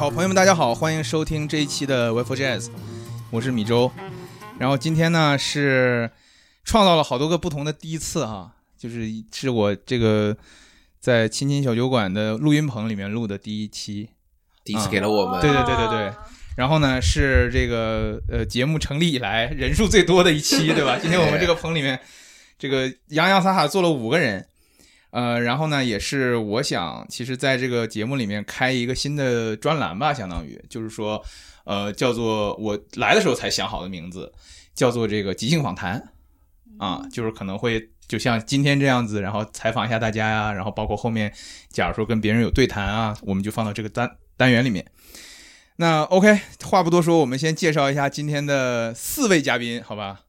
好，朋友们大家好，欢迎收听这一期的 Wave Jazz， 我是米周。然后今天呢是创造了好多个不同的第一次哈，是我这个在亲亲小酒馆的录音棚里面录的第一期， 第一次给了我们， 对。然后呢是这个节目成立以来人数最多的一期，对吧？今天我们这个棚里面这个洋洋洒洒坐了5个人。然后呢，也是我想，其实在这个节目里面开一个新的专栏吧，相当于就是说，叫做我来的时候才想好的名字，叫做这个即兴访谈啊，就是可能会就像今天这样子，然后采访一下大家呀，然后包括后面假如说跟别人有对谈啊，我们就放到这个单元里面。那 OK， 话不多说，我们先介绍一下今天的4位嘉宾，好吧？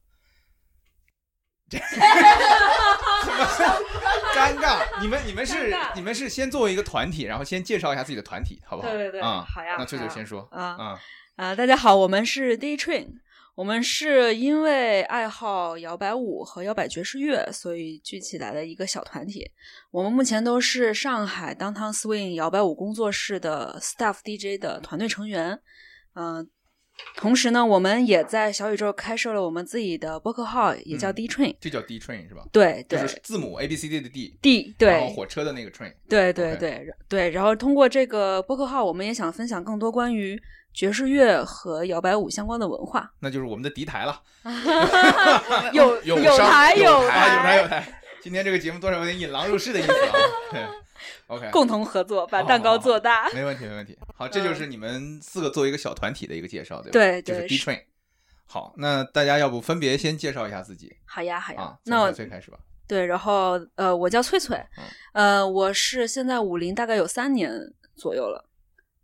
尴尬，你们是先作为一个团体，然后先介绍一下自己的团体，好不好？ 对，好呀。 那翠翠先说大家好，我们是 D Train， 我们是因为爱好摇摆舞和摇摆爵士乐，所以聚起来的一个小团体。我们目前都是上海 Downtown Swing 摇摆舞工作室的 Staff DJ 的团队成员，同时呢，我们也在小宇宙开设了我们自己的播客号，也叫 D Train， 就叫 D Train 是吧？ 对， 就是字母 ABCD 的 D， 对， 然后火车的那个 Train， 对。然后通过这个播客号，我们也想分享更多关于爵士乐和摇摆舞相关的文化。 那就是我们的敌台了， 有台。 今天这个节目多少有点引狼入室的意思啊。对 ，OK， 共同合作把蛋糕做大。 没问题。好，这就是你们4个作为一个小团体的一个介绍，对吧？ 对， 就是 D Train。好，那大家要不分别先介绍一下自己？ 好呀。 那我最开始吧。 对，然后我叫翠翠，我是现在50大概有3年左右了，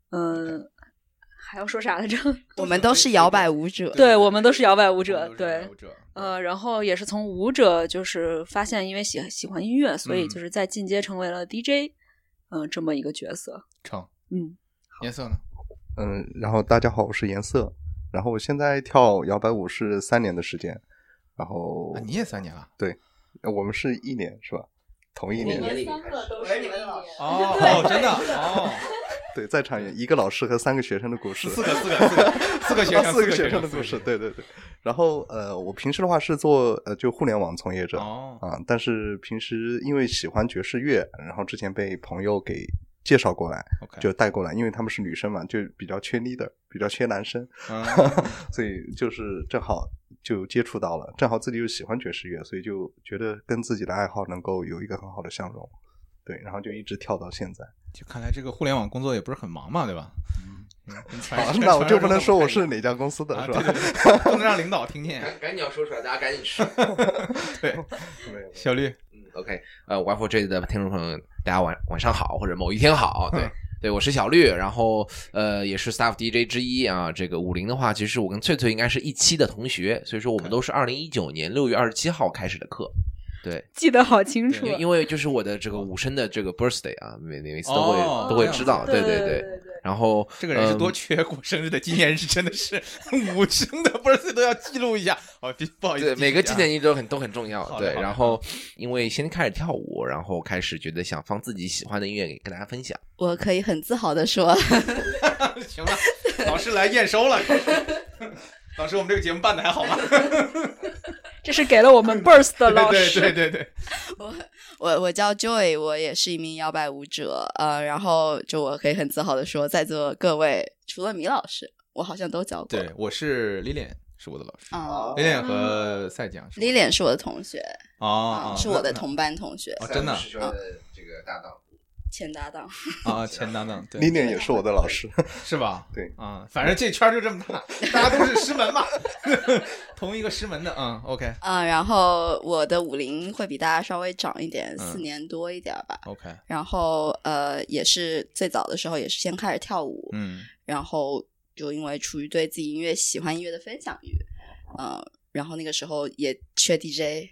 还要说啥来着？ 我们都是摇摆舞者， 对，我们都是摇摆舞者， 对， 然后也是从舞者就是发现，因为喜欢音乐，所以就是在进阶成为了 DJ，这么一个角色。 颜色呢？ 然后大家好，我是颜色，然后我现在跳摇摆舞是3年的时间，然后你也3年了？ 对，我们是1年是吧？同一年。 我们3个都是你们的老师。 真的哦。 对，在场1个老师和3个学生的故事。 4个学生的故事， 对。然后我平时的话是做就互联网从业者但是平时因为喜欢爵士乐，然后之前被朋友给介绍过来，就带过来，因为他们是女生嘛，就比较缺 leader， 比较缺男生，所以就是正好就接触到了，正好自己又喜欢爵士乐，所以就觉得跟自己的爱好能够有一个很好的相容，对，然后就一直跳到现在。 就看来这个互联网工作也不是很忙嘛，对吧？ 好，那我就不能说我是哪家公司的，是吧？ 对，不能让领导听见。 赶紧要说出来，大家赶紧吃。 对，小绿 ，OK， Wave Jazz 的听众朋友，大家晚上好，或者某一天好，对，我是小绿，然后也是 Staff DJ 之一啊。这个50的话，其实我跟翠翠应该是一期的同学，所以说我们都是2019年6月27号开始的课。对， 记得好清楚， 因为就是我的这个武生的这个 birthday 啊，每次都会知道，对。然后这个人是多缺过生日的纪念日，真的是武生的 birthday 都要记录一下。不好意思， 对，每个纪念日都很重要。对，然后因为先开始跳舞，然后开始觉得想放自己喜欢的音乐给跟大家分享。 我可以很自豪的说， 行了，老师来验收了。老师，我们这个节目办的还好吗？ 这是给了我们 birth 的老师。 对。 我叫 Joy， 我也是一名摇摆舞者，然后就我可以很自豪的说，在座各位除了米老师，我好像都教过。 对，我是 Lilian， 是我的老师。Lilian 和赛酱。 Lilian 是我的同学，是我的同班同学。 真的。 这个搭档。 前搭档前搭档，对 ，Lilian 也是我的老师， 是吧？ 对反正这圈就这么大，大家都是师门嘛，同一个师门的，OK。 然后我的50会比大家稍微长一点，4年多一点吧 ，OK。 然后也是最早的时候也是先开始跳舞，然后就因为出于对自己喜欢音乐的分享欲，然后那个时候也缺 DJ。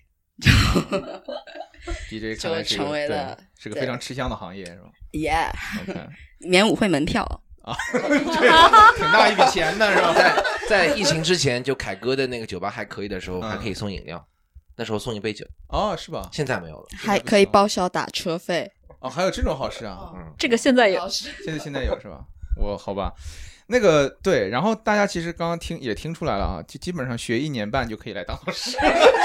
DJ 就成为了是个非常吃香的行业，是吧 ？Yeah， 免舞会门票对，挺大一笔钱的，是吧？ 在疫情之前，就凯哥的那个酒吧还可以的时候，还可以送饮料，那时候送1杯酒。 是吧？ 现在没有了， 还可以报销打车费。 还有这种好事啊！ 这个现在有， 现在有是吧？ 好吧。那个对，然后大家其实刚刚也听出来了啊，就基本上学1年半就可以来当老师。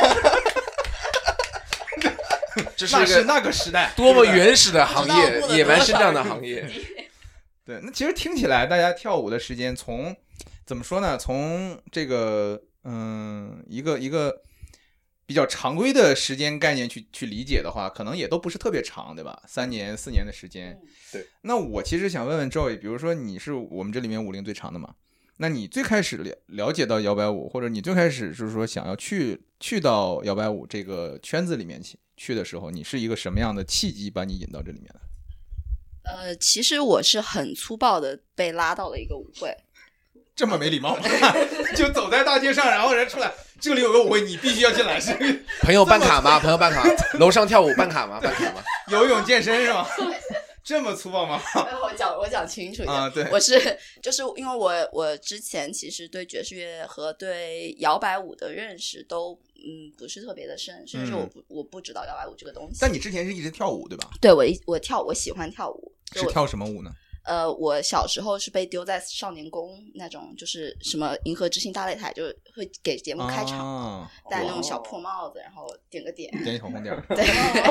这是那个时代多么原始的行业，野蛮生长的行业。 对，那其实听起来大家跳舞的时间从怎么说呢？从这个一个比较常规的时间概念去理解的话，可能也都不是特别长，对吧？3年4年的时间。 对。 那我其实想问问 Joey， 比如说你是我们这里面舞龄最长的嘛？那你最开始了解到摇摆舞，或者你最开始就是说想要去到摇摆舞这个圈子里面去的时候，你是一个什么样的契机把你引到这里面的？ 其实我是很粗暴的被拉到了一个舞会。 这么没礼貌吗？就走在大街上，然后人出来，这里有个舞会，你必须要进来。是朋友办卡吗？朋友办卡，楼上跳舞办卡吗？办卡吗？ 游泳健身是吗？这么粗暴吗？ 我讲清楚一点啊，对， 就是因为我之前其实对爵士乐和对摇摆舞的认识都不是特别的深，甚至是我不知道摇摆舞这个东西。 但你之前是一直跳舞对吧？ 对，我喜欢跳舞。 是跳什么舞呢？ 我小时候是被丢在少年宫那种，就是什么银河之星大擂台，就会给节目开场，戴那种小破帽子，然后点个点小红点， 对，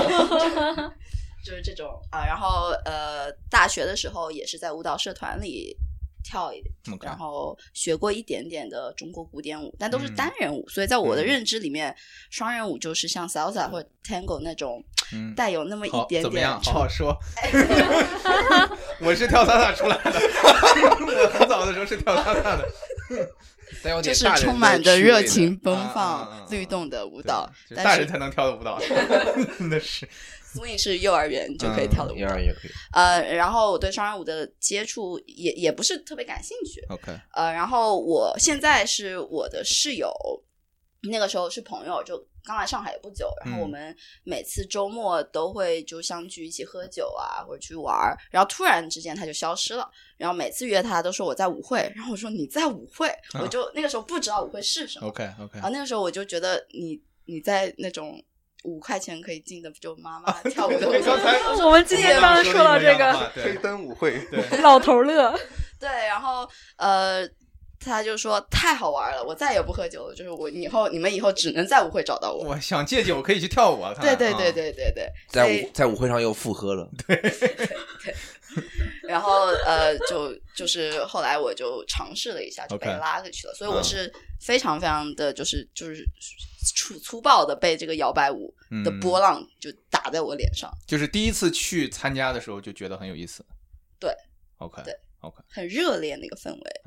就是这种啊。然后大学的时候也是在舞蹈社团里跳一点，然后学过一点点的中国古典舞，但都是单人舞，所以在我的认知里面，双人舞就是像 salsa 或者 tango 那种。带有那么一点点怎么样？好好说。我是跳salsa出来的，我很早的时候是跳salsa的， 就是充满着热情奔放、律动的舞蹈， 大人才能跳的舞蹈，真的是。 swing 是幼儿园就可以跳的舞蹈， 幼儿园可以。 然后我对双人舞的接触也不是特别感兴趣。 OK。 然后我现在是我的室友，那个时候是朋友，就刚来上海也不久，然后我们每次周末都会就相聚一起喝酒啊，或者去玩，然后突然之间他就消失了，然后每次约他都说我在舞会，然后我说你在舞会，我就那个时候不知道舞会是什么。 OK。 然后那个时候我就觉得你在那种5块钱可以进的就妈妈跳舞的我们今天刚刚说到这个黑灯舞会， 老头乐。 对，然后他就说太好玩了，我再也不喝酒了，就是你们以后只能在舞会找到我。 我想戒酒可以去跳舞啊。 对， 在舞会上又复喝了。 对。 然后就是后来我就尝试了一下，就被拉过去了。所以我是非常非常的就是粗暴的被这个摇摆舞的波浪就打在我脸上。 就是第一次去参加的时候就觉得很有意思。 对。 OK。 对。很热烈那个氛围。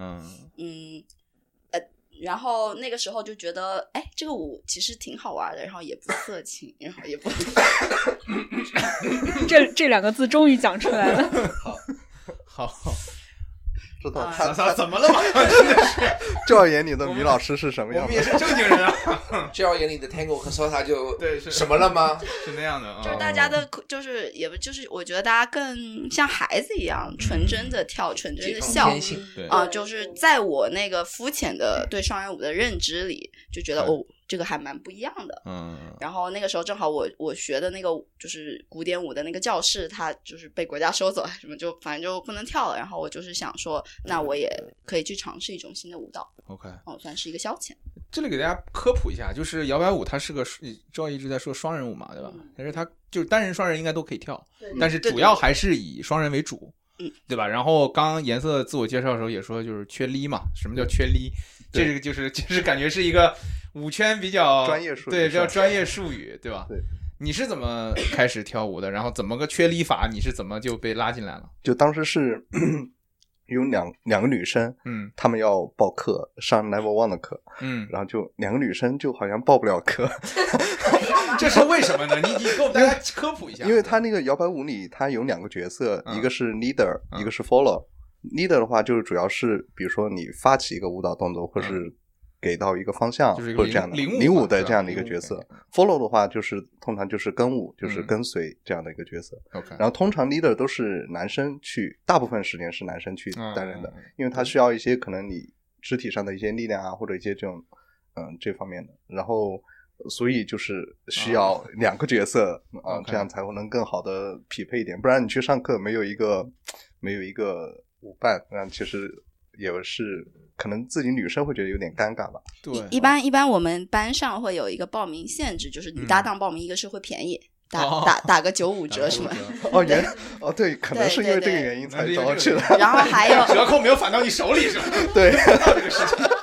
然后那个时候就觉得这个舞其实挺好玩的，然后也不色情，然后也不这2个字终于讲出来了。 好知道他怎么了嘛？真的是就要演你的米老师是什么样的？ 我们也是正经人啊。 就要演你的 tango 和 salsa 就对什么了吗？ 是那样的， 就是大家的就是也不就是我觉得大家更像孩子一样纯真的跳，纯真的笑啊，就是在我那个肤浅的对双人舞的认知里就觉得这个还蛮不一样的。然后那个时候正好我学的那个就是古典舞的那个教室，它就是被国家收走什么，就反正就不能跳了。然后我就是想说，那我也可以去尝试一种新的舞蹈。 OK。 算是一个消遣。 这里给大家科普一下，就是摇摆舞它是个赵一直在说双人舞嘛，对吧？但是它就是单人双人应该都可以跳，但是主要还是以双人为主。对吧？然后刚刚颜色自我介绍的时候也说，就是缺力嘛。什么叫缺力？这个就是感觉是一个舞圈比较专业术语， 对，比较专业术语，对吧？ 对。 你是怎么开始跳舞的？然后怎么个缺力法？你是怎么就被拉进来了？ 就当时是有两个女生，她们要报课，上 Level 1的课，然后就2个女生就好像报不了课。 这是为什么呢？你给我们大家科普一下。 因为他那个摇摆舞里，他有2个角色，一个是 leader，一个是 follow。leader 的话，就是主要是比如说你发起一个舞蹈动作，或是给到一个方向， 就是或者这样的领舞的这样的一个角色。follow 的话，就是通常就是跟舞，就是跟随这样的一个角色。然后通常 leader 都是男生去，大部分时间是男生去担任的，因为他需要一些可能你肢体上的一些力量啊，或者一些这种这方面的。然后所以就是需要2个角色这样才能更好的匹配一点，不然你去上课没有一个舞伴，其实也是可能自己女生会觉得有点尴尬吧。 对， 一般我们班上会有一个报名限制，就是女搭档报名一个是会便宜。打个95折什么？ 对，可能是因为这个原因才找去了。 然后还有折扣没有返到你手里是吧？ 对， 这个事情。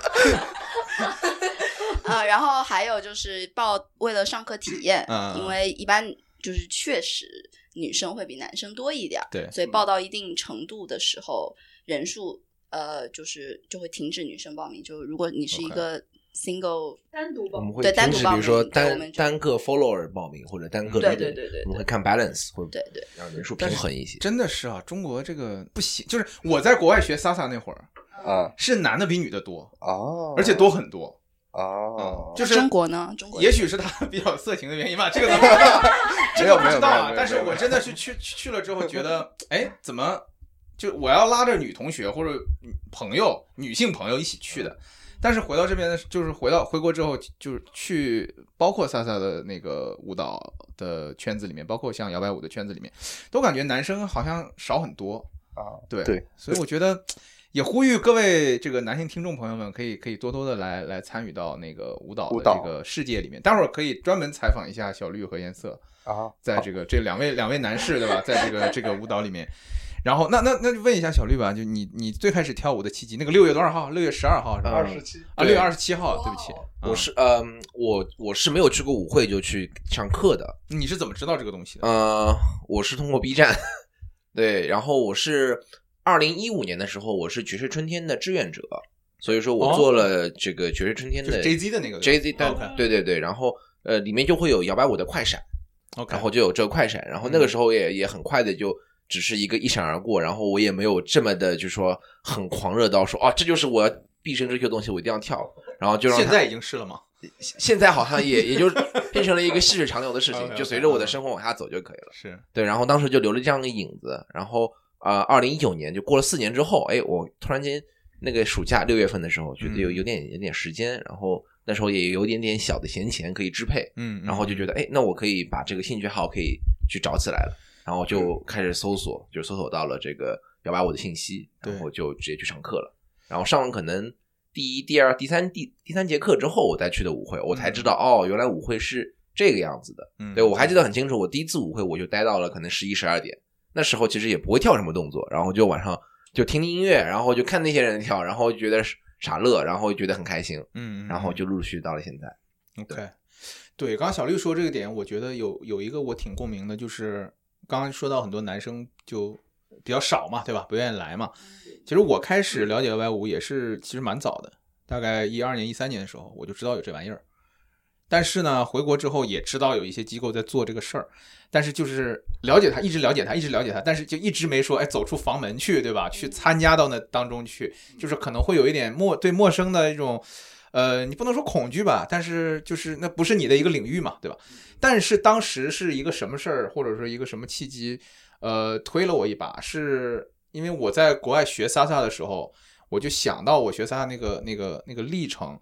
然后还有就是为了上课体验，因为一般就是确实女生会比男生多一点， 对， 所以报到一定程度的时候，人数就会停止女生报名。就如果你是一个single 单独报名， 我们会对单独报名， 比如说单个 follower 报名或者单个对， 我们会看 balance， 会对让人数平衡一些。 真的是啊，中国这个不行，就是我在国外学 Salsa 那会儿是男的比女的多而且多很多。就是中国呢？中国也许是他比较色情的原因吧，这个怎么这个不知道啊。但是我真的是去了之后觉得，哎，怎么就我要拉着女同学或者女性朋友一起去的。但是回到这边，就是回国之后，就是去包括萨萨的那个舞蹈的圈子里面，包括像摇摆舞的圈子里面，都感觉男生好像少很多对，所以我觉得也呼吁各位这个男性听众朋友们，可以多多的来参与到那个舞蹈的这个世界里面。待会儿可以专门采访一下小绿和颜色在这两位男士对吧，在这个舞蹈里面。然后那就问一下小绿吧，就你最开始跳舞的契机，那个6月多少号？6月12号是吧 ？27 啊，6月27号，对不起， 我是没有去过舞会就去上课的。 你是怎么知道这个东西的？ 我是通过 B 站，对，然后我是2015年的时候，我是爵士春天的志愿者，所以说我做了这个爵士春天的 JZ 的那个 JZ， 对，然后里面就会有摇摆舞的快闪，然后就有这个快闪，然后那个时候也很快的就。只是一闪而过，然后我也没有这么的，就是说很狂热到说这就是我毕生这些东西，我一定要跳。然后就让现在已经是了吗？ 现在好像也就变成了一个细水长流的事情，就随着我的生活往下走就可以了。 是对，然后当时就留了这样的影子。然后2019年就过了4年之后，我突然间那个暑假6月份的时候，觉得有点时间，然后那时候也有点小的闲钱可以支配，然后就觉得那我可以把这个兴趣号可以去找起来了。然后就开始搜索，就搜索到了这个摇摆舞的信息，然后就直接去上课了。然后上完可能第一、第二、第三节课之后，我再去的舞会，我才知道原来舞会是这个样子的。对，我还记得很清楚，我第一次舞会我就待到了可能11、12点，那时候其实也不会跳什么动作，然后就晚上就听音乐，然后就看那些人跳，然后觉得傻乐，然后觉得很开心，然后就陆续到了现在。 OK， 对，刚刚小绿说这个点，我觉得有一个我挺共鸣的，就是刚刚说到很多男生就比较少嘛，对吧？不愿意来嘛。其实我开始了解摇摆舞也是其实蛮早的，大概12年、13年的时候我就知道有这玩意儿。但是呢，回国之后也知道有一些机构在做这个事儿，但是就是了解它，一直了解它，但是就一直没说走出房门去，对吧？去参加到那当中去，就是可能会有一点对陌生的一种你不能说恐惧吧，但是就是那不是你的一个领域嘛，对吧？但是当时是一个什么事儿，或者说一个什么契机推了我一把，是因为我在国外学萨萨的时候，我就想到我学萨萨那个历程，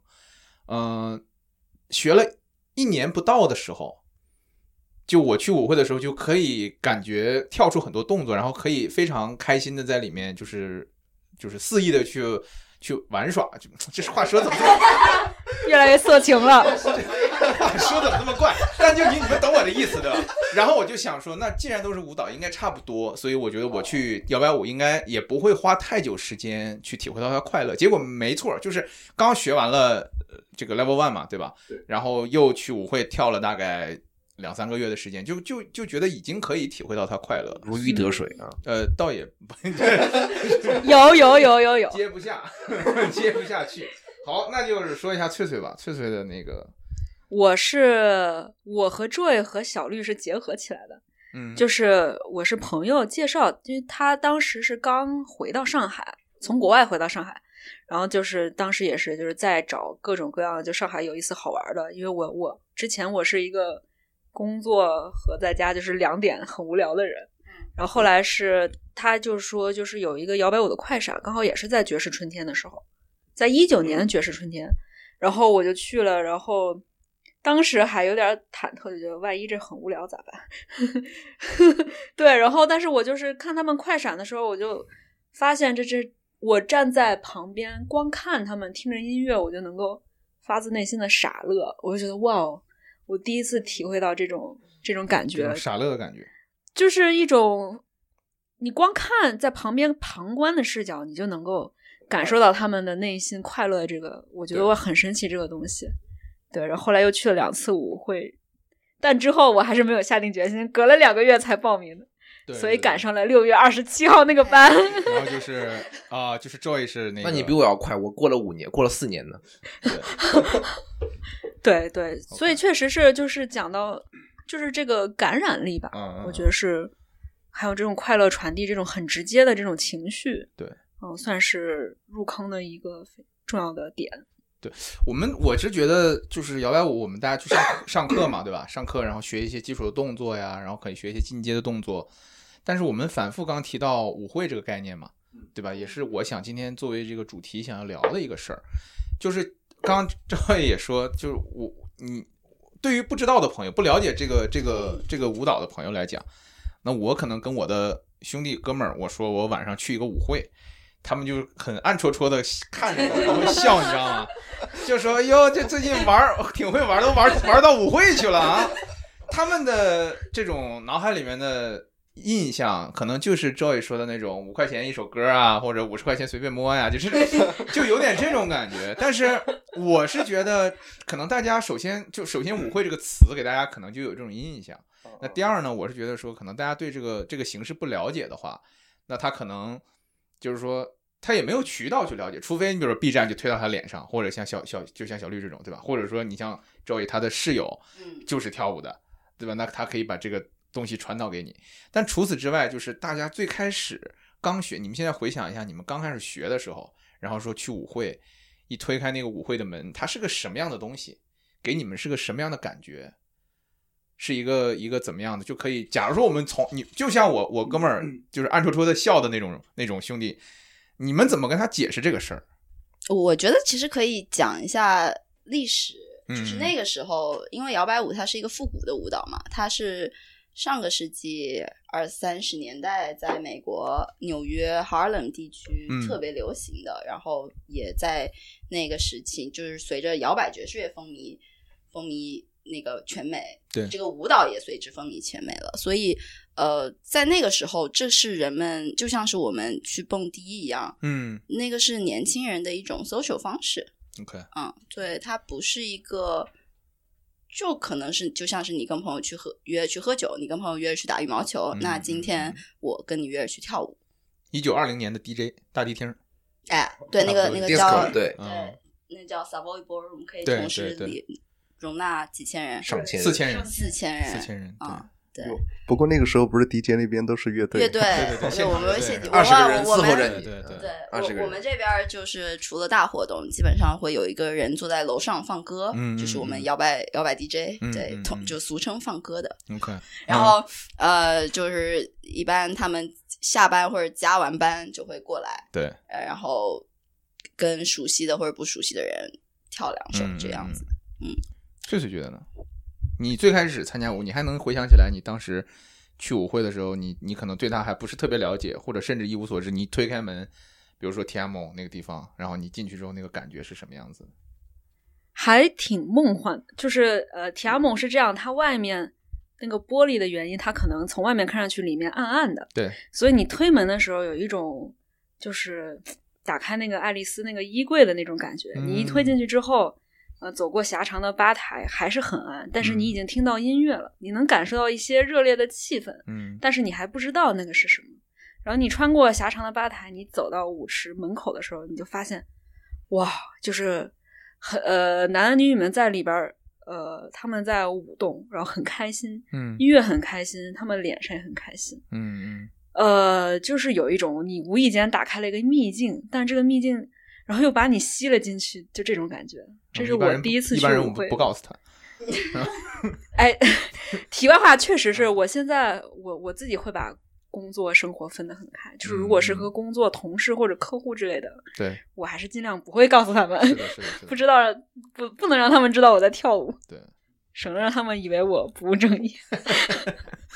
学了1年不到的时候，就我去舞会的时候就可以感觉跳出很多动作，然后可以非常开心的在里面就是肆意的去玩耍，这话说怎么越来越色情了？ 话说怎么那么怪？但就你们懂我的意思对吧？然后我就想说，那既然都是舞蹈，应该差不多，所以我觉得我去摇摆舞应该也不会花太久时间去体会到它快乐。结果没错，就是刚学完了这个 level 1嘛，对吧？对。然后又去舞会跳了大概2、3个月的时间，就觉得已经可以体会到它快乐， 如鱼得水啊。 倒也有接不下去。好，那就是说一下翠翠吧，翠翠的那个， 我和 Joy 和小绿是结合起来的，就是我是朋友介绍，因为他当时是刚回到上海，从国外回到上海，然后就是当时也是就是在找各种各样的就上海有意思好玩的，因为我之前我是一个工作和在家就是2点很无聊的人，然后后来是他就说就是有一个摇摆舞的快闪，刚好也是在爵士春天的时候，在19年的爵士春天，然后我就去了，然后当时还有点忐忑，就觉得万一这很无聊咋办？对，然后但是我就是看他们快闪的时候，我就发现我站在旁边光看他们听着音乐，我就能够发自内心的傻乐，我就觉得哇，我第一次体会到这种感觉， 傻乐的感觉， 就是一种你光看在旁边旁观的视角，你就能够感受到他们的内心快乐，这个我觉得我很神奇这个东西。对，然后后来又去了2次舞会，但之后我还是没有下定决心，隔了2个月才报名的。 对， 所以赶上了6月27号那个班。 然后就是就是 Joy 是那个， 那你比我要快，我过了5年，过了4年呢。 对对，所以确实是就是讲到就是这个感染力吧，我觉得是还有这种快乐传递，这种很直接的这种情绪， 对， 算是入坑的一个重要的点。 对，我是觉得就是摇摆舞，我们大家去上课嘛，对吧？上课然后学一些基础的动作呀，然后可以学一些进阶的动作。但是我们反复刚提到舞会这个概念嘛，对吧？也是我想今天作为这个主题想要聊的一个事儿，就是刚刚赵伟也说，就是你对于不知道的朋友、不了解这个舞蹈的朋友来讲，那我可能跟我的兄弟哥们儿，我说我晚上去一个舞会。他们就很暗戳戳的看着我，然后笑，你知道吗？就说哟，这最近挺会玩，都玩到舞会去了啊！他们的这种脑海里面的印象，可能就是 Joy 说的那种5块钱一首歌啊，或者50块钱随便摸呀，就有点这种感觉。但是我是觉得，可能大家首先舞会这个词给大家可能就有这种印象。那第二呢，我是觉得说，可能大家对这个形式不了解的话，那他可能。就是说，他也没有渠道去了解，除非你比如说 B 站就推到他脸上，或者像就像小绿这种，对吧？或者说你像Joey他的室友就是跳舞的，对吧？那他可以把这个东西传导给你。但除此之外，就是大家最开始刚学，你们现在回想一下，你们刚开始学的时候，然后说去舞会，一推开那个舞会的门，它是个什么样的东西？给你们是个什么样的感觉？是一个怎么样的就可以？假如说我们你就像我哥们儿就是暗戳戳的笑的那种兄弟，你们怎么跟他解释这个事儿？ 我觉得其实可以讲一下历史，就是那个时候，因为摇摆舞它是一个复古的舞蹈嘛，它是上个世纪20-30年代在美国纽约 Harlem 地区特别流行的，然后也在那个时期，就是随着摇摆爵士乐风靡那个全美， 对这个舞蹈也随之风靡全美了。所以在那个时候，这是人们就像是我们去蹦迪一样，那个是年轻人的一种 social 方式。 OK， 对，它不是一个，就可能是就像是你跟朋友约去喝酒，你跟朋友约去打羽毛球，那今天我跟你约去跳舞。 1920年的 DJ 大迪厅， 对，那个叫对， 那叫 Savoy Ballroom， 可以同时容纳几千人， 上千人 ，4000人对。 不过那个时候不是 DJ 那边都是乐队， 对，我们 20个人伺候着你， 对，我们这边就是除了大活动，基本上会有一个人坐在楼上放歌，就是我们摇摆 DJ，对，就俗称放歌的。 OK， 然后就是一般他们下班或者加完班就会过来， 对， 然后跟熟悉的或者不熟悉的人跳2首这样子。 翠翠觉得呢？你最开始参加舞，你还能回想起来你当时去舞会的时候，你可能对他还不是特别了解，或者甚至一无所知。你推开门，比如说提亚蒙那个地方，然后你进去之后，那个感觉是什么样子？ 还挺梦幻。就是提亚蒙是这样，它外面那个玻璃的原因，它可能从外面看上去里面暗暗的， 对， 所以你推门的时候有一种就是打开那个爱丽丝那个衣柜的那种感觉。你一推进去之后。走过狭长的吧台还是很暗，但是你已经听到音乐了，你能感受到一些热烈的气氛，但是你还不知道那个是什么。然后你穿过狭长的吧台，你走到舞池门口的时候，你就发现，哇，就是男男女女们在里边，他们在舞动，然后很开心，音乐很开心，他们脸上也很开心，就是有一种你无意间打开了一个秘境，但这个秘境。然后又把你吸了进去，就这种感觉。这是我第一次去舞会。 一般人不告诉他。 哎，题外话，确实是我现在我自己会把工作生活分得很开，就是如果是和工作同事或者客户之类的， 对， 我还是尽量不会告诉他们。 是的。 不知道不能让他们知道我在跳舞， 对， 省得让他们以为我不务正业。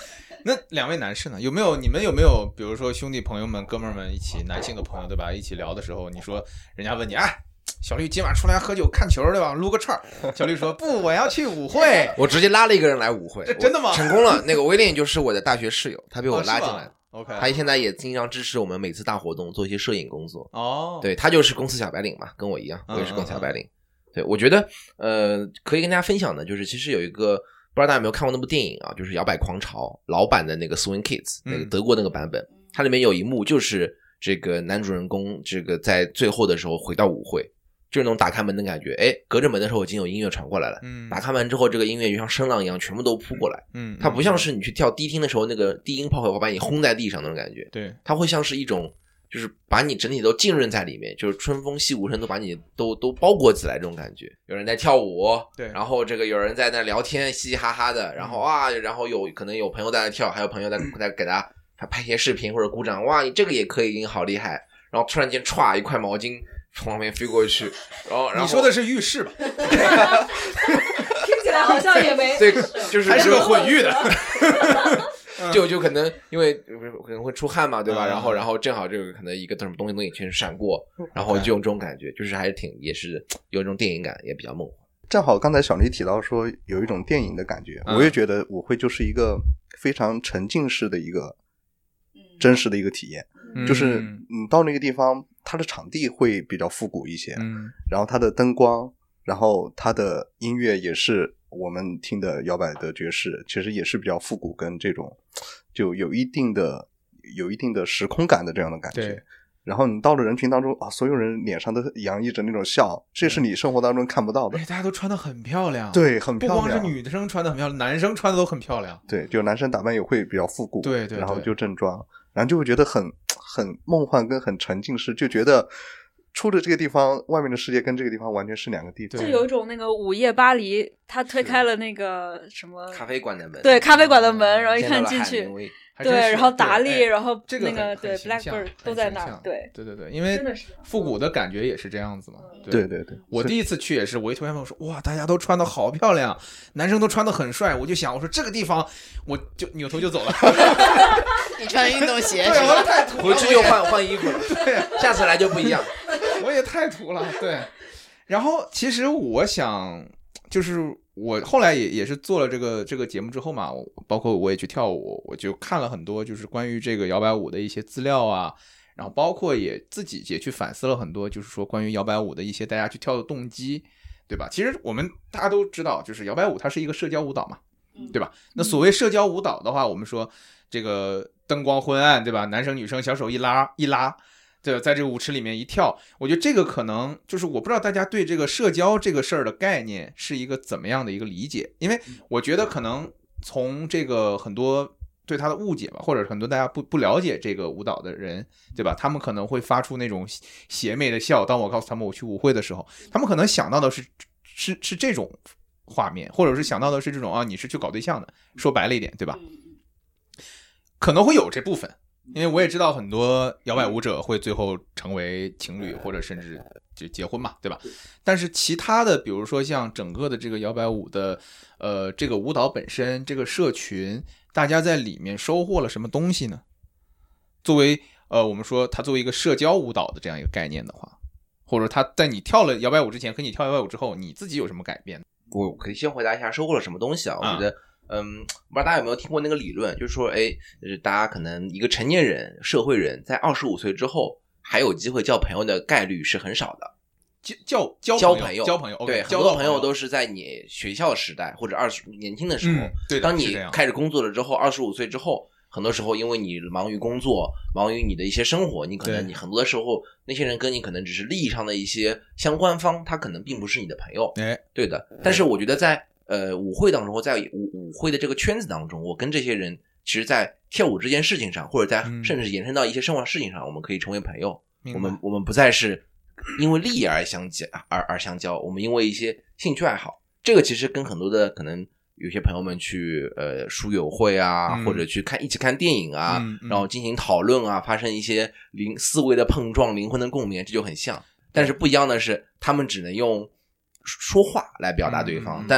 那两位男士呢？你们有没有比如说兄弟朋友们哥们儿们一起，男性的朋友对吧，一起聊的时候，你说人家问你小绿今晚出来喝酒看球对吧，撸个串，小绿说不，我要去舞会。 我直接拉了一个人来舞会。 这真的吗？ 成功了。那个威廉就是我的大学室友，他被我拉进来。 OK， 他现在也经常支持我们每次大活动做一些摄影工作。 对， 他就是公司小白领嘛，跟我一样，我也是公司小白领。对，我觉得可以跟大家分享的就是其实有一个不知道大家有没有看过那部电影啊，就是摇摆狂潮老版的那个 Swing Kids， 那个德国那个版本，它里面有一幕就是这个男主人公这个在最后的时候回到舞会，就是那种打开门的感觉，隔着门的时候已经有音乐传过来了，打开门之后这个音乐就像声浪一样全部都扑过来，它不像是你去跳迪厅的时候那个低音炮会把你轰在地上那种感觉， 对， 它会像是一种就是把你整体都浸润在里面，就是春风细无声都把你都包裹起来这种感觉。有人在跳舞， 对， 然后这个有人在那聊天嘻嘻哈哈的，然后然后可能有朋友在那跳，还有朋友在给他拍一些视频或者鼓掌，哇，你这个也可以，你好厉害。然后突然间歘一块毛巾从旁边飞过去，然后你说的是浴室吧？ 听起来好像也没对，就是还是个混浴的。 就可能因为可能会出汗嘛，对吧？然后正好这个可能一个什么东西全闪过，然后就用这种感觉，就是还是也是有一种电影感，也比较梦幻。 正好刚才小丽提到说有一种电影的感觉，我也觉得舞会就是一个非常沉浸式的一个真实的一个体验，就是你到那个地方，它的场地会比较复古一些，然后它的灯光，然后它的音乐也是我们听的摇摆的爵士，其实也是比较复古跟这种就有一定的时空感的这样的感觉。 对， 然后你到了人群当中所有人脸上都洋溢着那种笑，这是你生活当中看不到的。 大家都穿得很漂亮， 对，很漂亮。 不光是女生穿得很漂亮，男生穿的都很漂亮。 对，就男生打扮也会比较复古， 对， 然后就正装，然后就会觉得很梦幻跟很沉浸式，就觉得出了这个地方，外面的世界跟这个地方完全是两个地方。 就有一种那个午夜巴黎，他推开了那个什么咖啡馆的门， 对，咖啡馆的门，然后一看进去，对，然后达利，然后这个那个对 Blackbird 都在那儿，对， 因为复古的感觉也是这样子嘛。 对， 我第一次去也是，我一同学们说，哇，大家都穿得好漂亮，男生都穿得很帅，我就想，我说这个地方，我就扭头就走了。 你穿运动鞋， 对，我太土了， 回去就换衣服了， 对， 下次来就不一样。 我也太土了，对。然后其实我想，就是我后来也是做了这个节目之后嘛，包括我也去跳舞，我就看了很多就是关于这个摇摆舞的一些资料啊，然后包括自己也去反思了很多，就是说关于摇摆舞的一些大家去跳的动机，对吧？其实我们大家都知道，就是摇摆舞它是一个社交舞蹈嘛，对吧？那所谓社交舞蹈的话，我们说这个灯光昏暗，对吧？男生女生小手一拉，对，在这个舞池里面一跳，我觉得这个可能就是我不知道大家对这个社交这个事儿的概念是一个怎么样的一个理解，因为我觉得可能从这个很多对他的误解吧，或者很多大家不了解这个舞蹈的人，对吧？他们可能会发出那种邪魅的笑。当我告诉他们我去舞会的时候，他们可能想到的是这种画面，或者是想到的是这种你是去搞对象的，说白了一点，对吧？可能会有这部分。因为我也知道很多摇摆舞者会最后成为情侣，或者甚至就结婚嘛，对吧？但是其他的，比如说像整个的这个摇摆舞的这个舞蹈本身，这个社群，大家在里面收获了什么东西呢？作为我们说它作为一个社交舞蹈的这样一个概念的话，或者它在你跳了摇摆舞之前和你跳摇摆舞之后，你自己有什么改变？ 我可以先回答一下收获了什么东西啊？我觉得不知道大家有没有听过那个理论，就是说就是大家可能一个成年人社会人在25岁之后还有机会交朋友的概率是很少的。交朋友，对，很多朋友都是在你学校时代或者年轻的时候， 对， 当你开始工作了之后，25岁之后，很多时候因为你忙于工作，忙于你的一些生活，你可能你很多的时候那些人跟你可能只是利益上的一些相关方，他可能并不是你的朋友，对的。但是我觉得在舞会当中，或在舞会的这个圈子当中，我跟这些人其实在跳舞这件事情上，或者在甚至延伸到一些生活事情上，我们可以成为朋友。我们不再是因为利益而相交，我们因为一些兴趣爱好，这个其实跟很多的可能有些朋友们去书友会啊，或者去一起看电影啊，然后进行讨论啊，发生一些思维的碰撞、灵魂的共鸣，这就很像。但是不一样的是，他们只能用说话来表达对方，但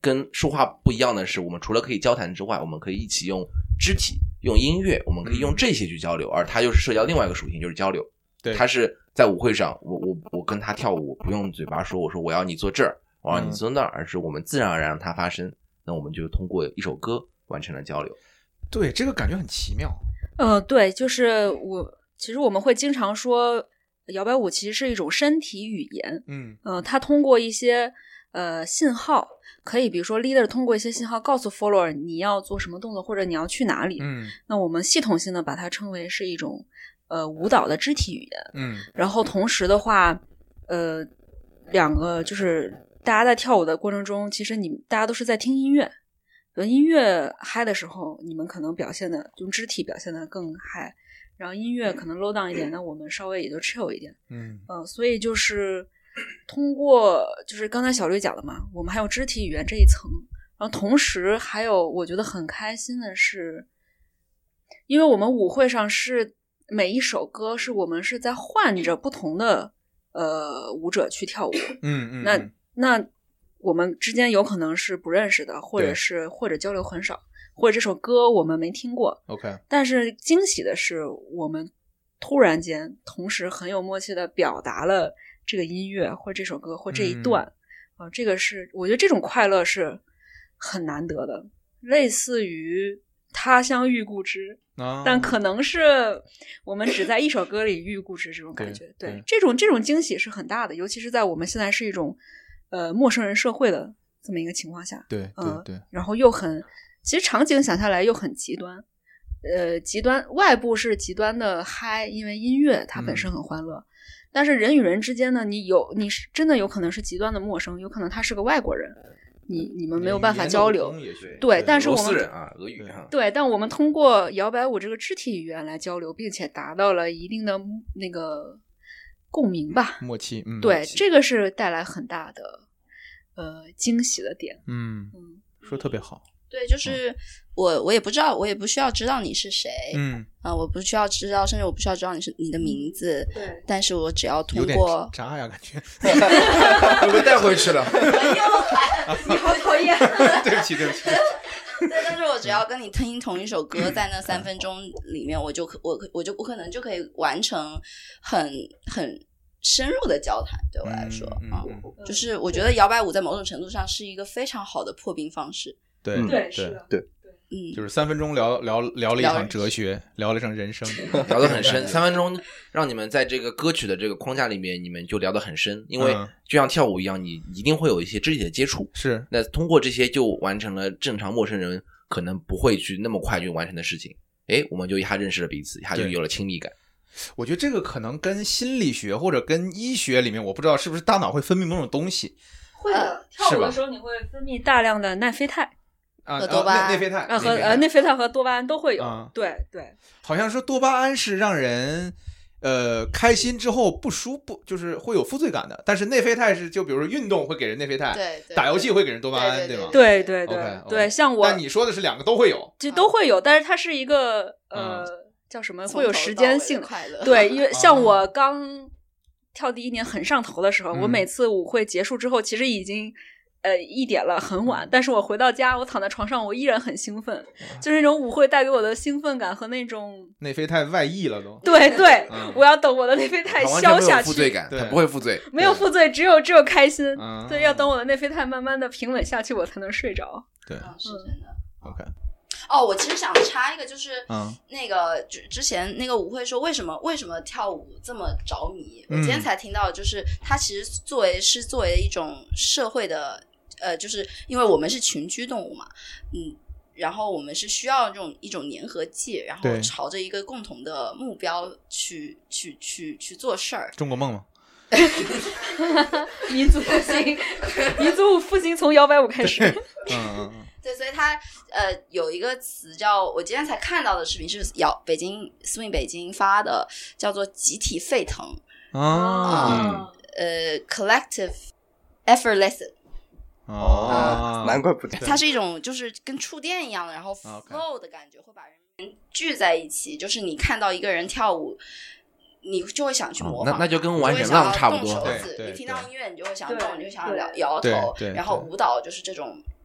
跟说话不一样的是，我们除了可以交谈之外，我们可以一起用肢体、用音乐，我们可以用这些去交流，而它又是社交另外一个属性，就是交流。 对， 它是在舞会上，我跟他跳舞，不用嘴巴说，我说我要你坐这儿，我要你坐那儿，而是我们自然而然让它发生。那我们就通过一首歌完成了交流。 对，这个感觉很奇妙。 对，就是其实我们会经常说，摇摆舞其实是一种身体语言。它通过一些信号，可以比如说 leader 通过一些信号告诉 follower 你要做什么动作或者你要去哪里。那我们系统性的把它称为是一种舞蹈的肢体语言。然后同时的话，两个就是大家在跳舞的过程中，其实大家都是在听音乐。音乐嗨的时候，你们可能表现的用肢体表现的更嗨，然后音乐可能 low down 一点，那我们稍微也就 chill 一点。所以就是通过就是刚才小绿讲的嘛，我们还有肢体语言这一层，然后同时还有我觉得很开心的是，因为我们舞会上是每一首歌是我们是在换着不同的舞者去跳舞。那我们之间有可能是不认识的，或者交流很少，或者这首歌我们没听过。 OK， 但是惊喜的是，我们突然间同时很有默契的表达了这个音乐或这首歌或这一段。这个是我觉得这种快乐是很难得的，类似于他乡遇故知。但可能是我们只在一首歌里遇故知这种感觉。对，这种惊喜是很大的，尤其是在我们现在是一种陌生人社会的这么一个情况下。 对， 然后又很，其实场景想下来又很极端。极端外部是极端的嗨，因为音乐它本身很欢乐。但是人与人之间呢，你是真的有可能是极端的陌生，有可能他是个外国人，你们没有办法交流。对，但是我们俄罗斯人啊，俄语对，但我们通过摇摆舞这个肢体语言来交流，并且达到了一定的那个共鸣吧， 默契。 对，这个是带来很大的惊喜的点。 说特别好。 对，就是我也不知道，我也不需要知道你是谁。我不需要知道，甚至我不需要知道你的名字。 对， 但是我只要通过有点渣呀，感觉会不会带回去了？ 你好讨厌。 对不起。对， 但是我只要跟你听同一首歌，在那3分钟里面，我可能就可以完成很深入的交谈。对我来说，就是我觉得摇摆舞在某种程度上是一个非常好的破冰方式。 对，就是3分钟聊了一场哲学，聊了一场人生， 聊得很深。3分钟让你们在这个歌曲的这个框架里面，你们就聊得很深，因为就像跳舞一样，你一定会有一些肢体的接触。 是， 那通过这些就完成了正常陌生人可能不会去那么快就完成的事情。我们就一下认识了彼此，一下就有了亲密感。 我觉得这个可能跟心理学或者跟医学里面，我不知道是不是大脑会分泌某种东西。 会的，跳舞的时候你会分泌大量的内啡肽。 和多巴胺， 内啡肽内啡肽和多巴胺都会有。对， 好像说多巴胺是让人开心之后不就是会有负罪感的，但是内啡肽是就比如说运动会给人内啡肽， 对， 打游戏会给人多巴胺，对吗？ 对，像我， 但你说的是两个都会有， 就都会有，但是它是一个叫什么，会有时间性快乐。对，因为像我刚跳第1年很上头的时候，我每次舞会结束之后，其实已经1点了，很晚，但是我回到家，我躺在床上，我依然很兴奋，就是那种舞会带给我的兴奋感和那种内啡肽外溢了都。 对，我要等我的内啡肽消下去。 负罪感，它不会负罪， 没有负罪，只有开心。对，要等我的内啡肽慢慢的平稳下去，我才能睡着。 对， 是真的。 OK。 我其实想插一个，就是那个之前那个舞会说为什么跳舞这么着迷，我今天才听到，就是它其实作为一种社会的。就是因为我们是群居动物嘛，然后我们是需要一种粘合剂，然后朝着一个共同的目标去做事儿。 中国梦吗？ 民族复兴从摇摆舞开始。 对，所以它有一个词叫，我今天才看到的视频是Swing 北京发的，叫做集体沸腾。Collective effort lesson。 难怪不对。 它是一种就是跟触电一样的，然后 flow 的感觉，会把人聚在一起。就是你看到一个人跳舞，你就会想去模仿， 那就跟玩人浪差不多。 你听到音乐，你就会想动，你就想摇头。然后舞蹈就是这种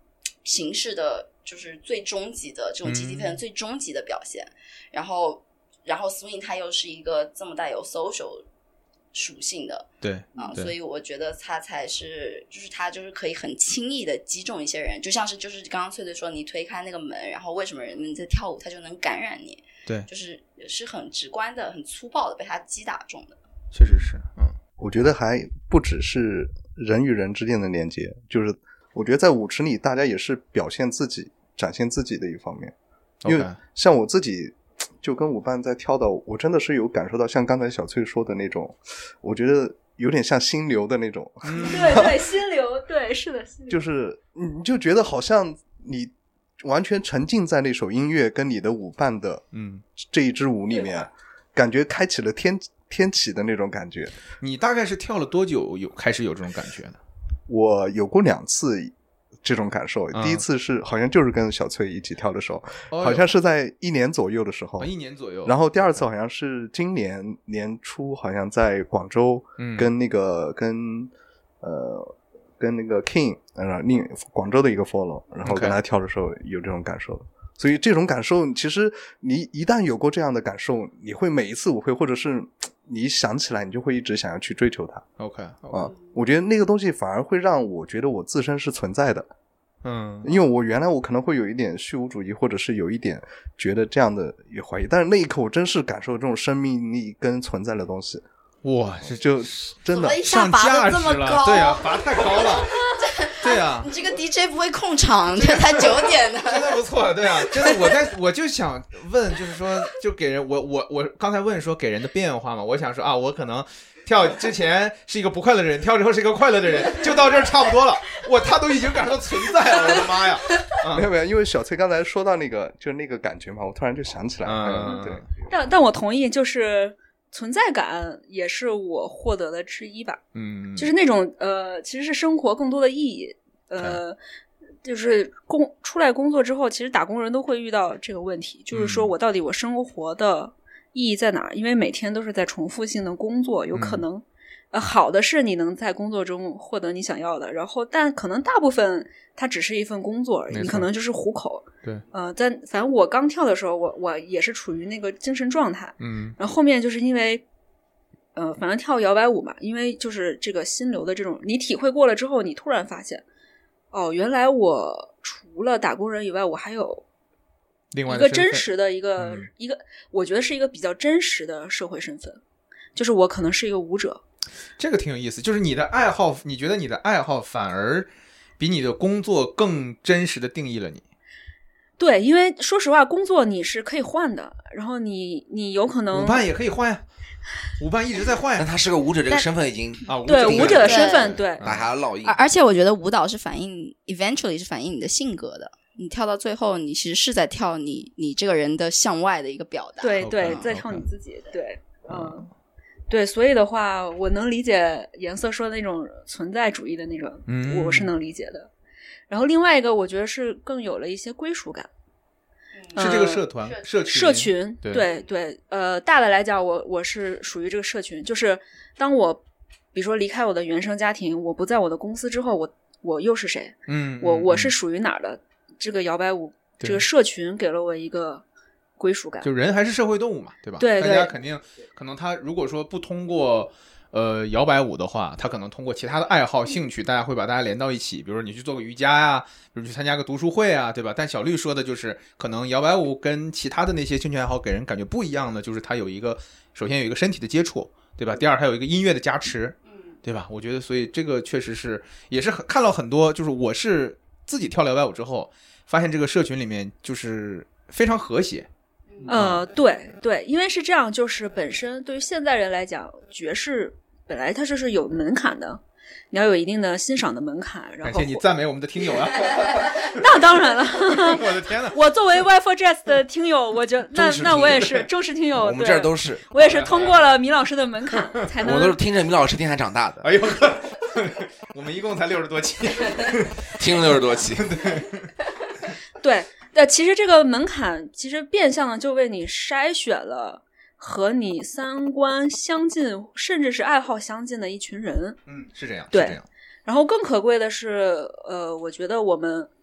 形式的就是最终极的这种积极分最终极的表现，然后 swing 它又是一个这么带有 social 属性的， 对所以我觉得它才是就是它就是可以很轻易的击中一些人，就像是就是刚刚翠翠说你推开那个门，然后为什么人们在跳舞它就能感染你， 对， 就是是很直观的很粗暴的被它击打中的， 确实是。 我觉得还不只是人与人之间的连接，就是我觉得在舞池里大家也是表现自己展现自己的一方面，因为像我自己就跟舞伴在跳的，我真的是有感受到像刚才小翠说的那种，我觉得有点像心流的那种， 对心流，对是的，心流就是你就觉得好像你完全沉浸在那首音乐跟你的舞伴的这一支舞里面，感觉开启了天启的那种感觉。 你大概是跳了多久开始有这种感觉呢？ 我有过2次这种感受，第一次是好像就是跟小翠一起跳的时候，好像是在1年左右的时候 ，1年左右。 然后第2次好像是今年年初，好像在广州跟那个跟那个 King 广州的一个 follow， 然后跟他跳的时候有这种感受。所以这种感受其实你一旦有过这样的感受，你会每一次舞会或者是你想起来你就会一直想要去追求它。 OK 我觉得那个东西反而会让我觉得我自身是存在的。因为我原来我可能会有一点虚无主义，或者是有一点觉得这样的也怀疑，但是那一刻我真是感受这种生命力跟存在的东西。 哇，这就真的上价值了，对啊，拔太高了。对啊， 你这个 DJ 不会控场，这才9点呢。 真的不错，对啊，真的我就想问，就是说就给人我刚才问说给人的变化嘛，我想说啊，我可能跳之前是一个不快乐的人，跳之后是一个快乐的人，就到这儿差不多了。他都已经感受到存在了，我的妈呀！ 没有，因为小翠刚才说到那个就是那个感觉嘛，我突然就想起来了。对， 但我同意，就是存在感也是我获得的之一吧。就是那种其实是生活更多的意义。就是出来工作之后，其实打工人都会遇到这个问题，就是说我到底我生活的意义在哪儿？因为每天都是在重复性的工作，有可能好的是你能在工作中获得你想要的，然后但可能大部分它只是一份工作而已，你可能就是糊口。 对， 反正我刚跳的时候，我也是处于那个精神状态。然后后面就是因为反正跳摇摆舞嘛，因为就是这个心流的这种，你体会过了之后，你突然发现，原来我除了打工人以外，我还有另外一个真实的一个，我觉得是一个比较真实的社会身份，就是我可能是一个舞者。 这个挺有意思，就是你的爱好，你觉得你的爱好反而比你的工作更真实的定义了你。 对，因为说实话，工作你是可以换的，然后你有可能舞伴也可以换呀。舞伴一直在换呀， 但他是个舞者，这个身份已经对舞者的身份，对打下烙印。 而且我觉得舞蹈是反映 eventually 是反映你的性格的，你跳到最后，你其实是在跳你这个人的向外的一个表达。 对对，在跳你自己。对，对，所以的话，我能理解颜色说的那种存在主义的那种，我是能理解的。然后另外一个，我觉得是更有了一些归属感。 是这个社团、 社群，对对，大的来讲，我是属于这个社群，就是当我比如说离开我的原生家庭，我不在我的公司之后，我又是谁？我是属于哪儿的？这个摇摆舞，这个社群给了我一个归属感。 就人还是社会动物嘛，对吧？ 对， 大家肯定可能他如果说不通过摇摆舞的话，他可能通过其他的爱好兴趣，大家会把大家连到一起，比如说你去做个瑜伽呀，比如去参加个读书会啊，对吧？但小绿说的就是可能摇摆舞跟其他的那些兴趣爱好给人感觉不一样的，就是它有一个首先有一个身体的接触，对吧？第二它有一个音乐的加持，对吧？我觉得所以这个确实是也是看到很多，就是我是自己跳摇摆舞之后发现这个社群里面就是非常和谐。 对对，因为是这样，就是本身对于现代人来讲，爵士本来它就是有门槛的，你要有一定的欣赏的门槛。然后感谢你赞美我们的听友啊！ 那当然了， 我的天哪！ 我作为 Y4Jazz 的听友，我就那我也是忠实听友， 我们这儿都是， 我也是通过了米老师的门槛才能。 我都是听着米老师电台长大的。 哎呦，我们一共才60多期， 听60多期， 对。其实这个门槛其实变相的就为你筛选了和你三观相近甚至是爱好相近的一群人。 是这样， 对， 是这样。 然后更可贵的是我觉得我们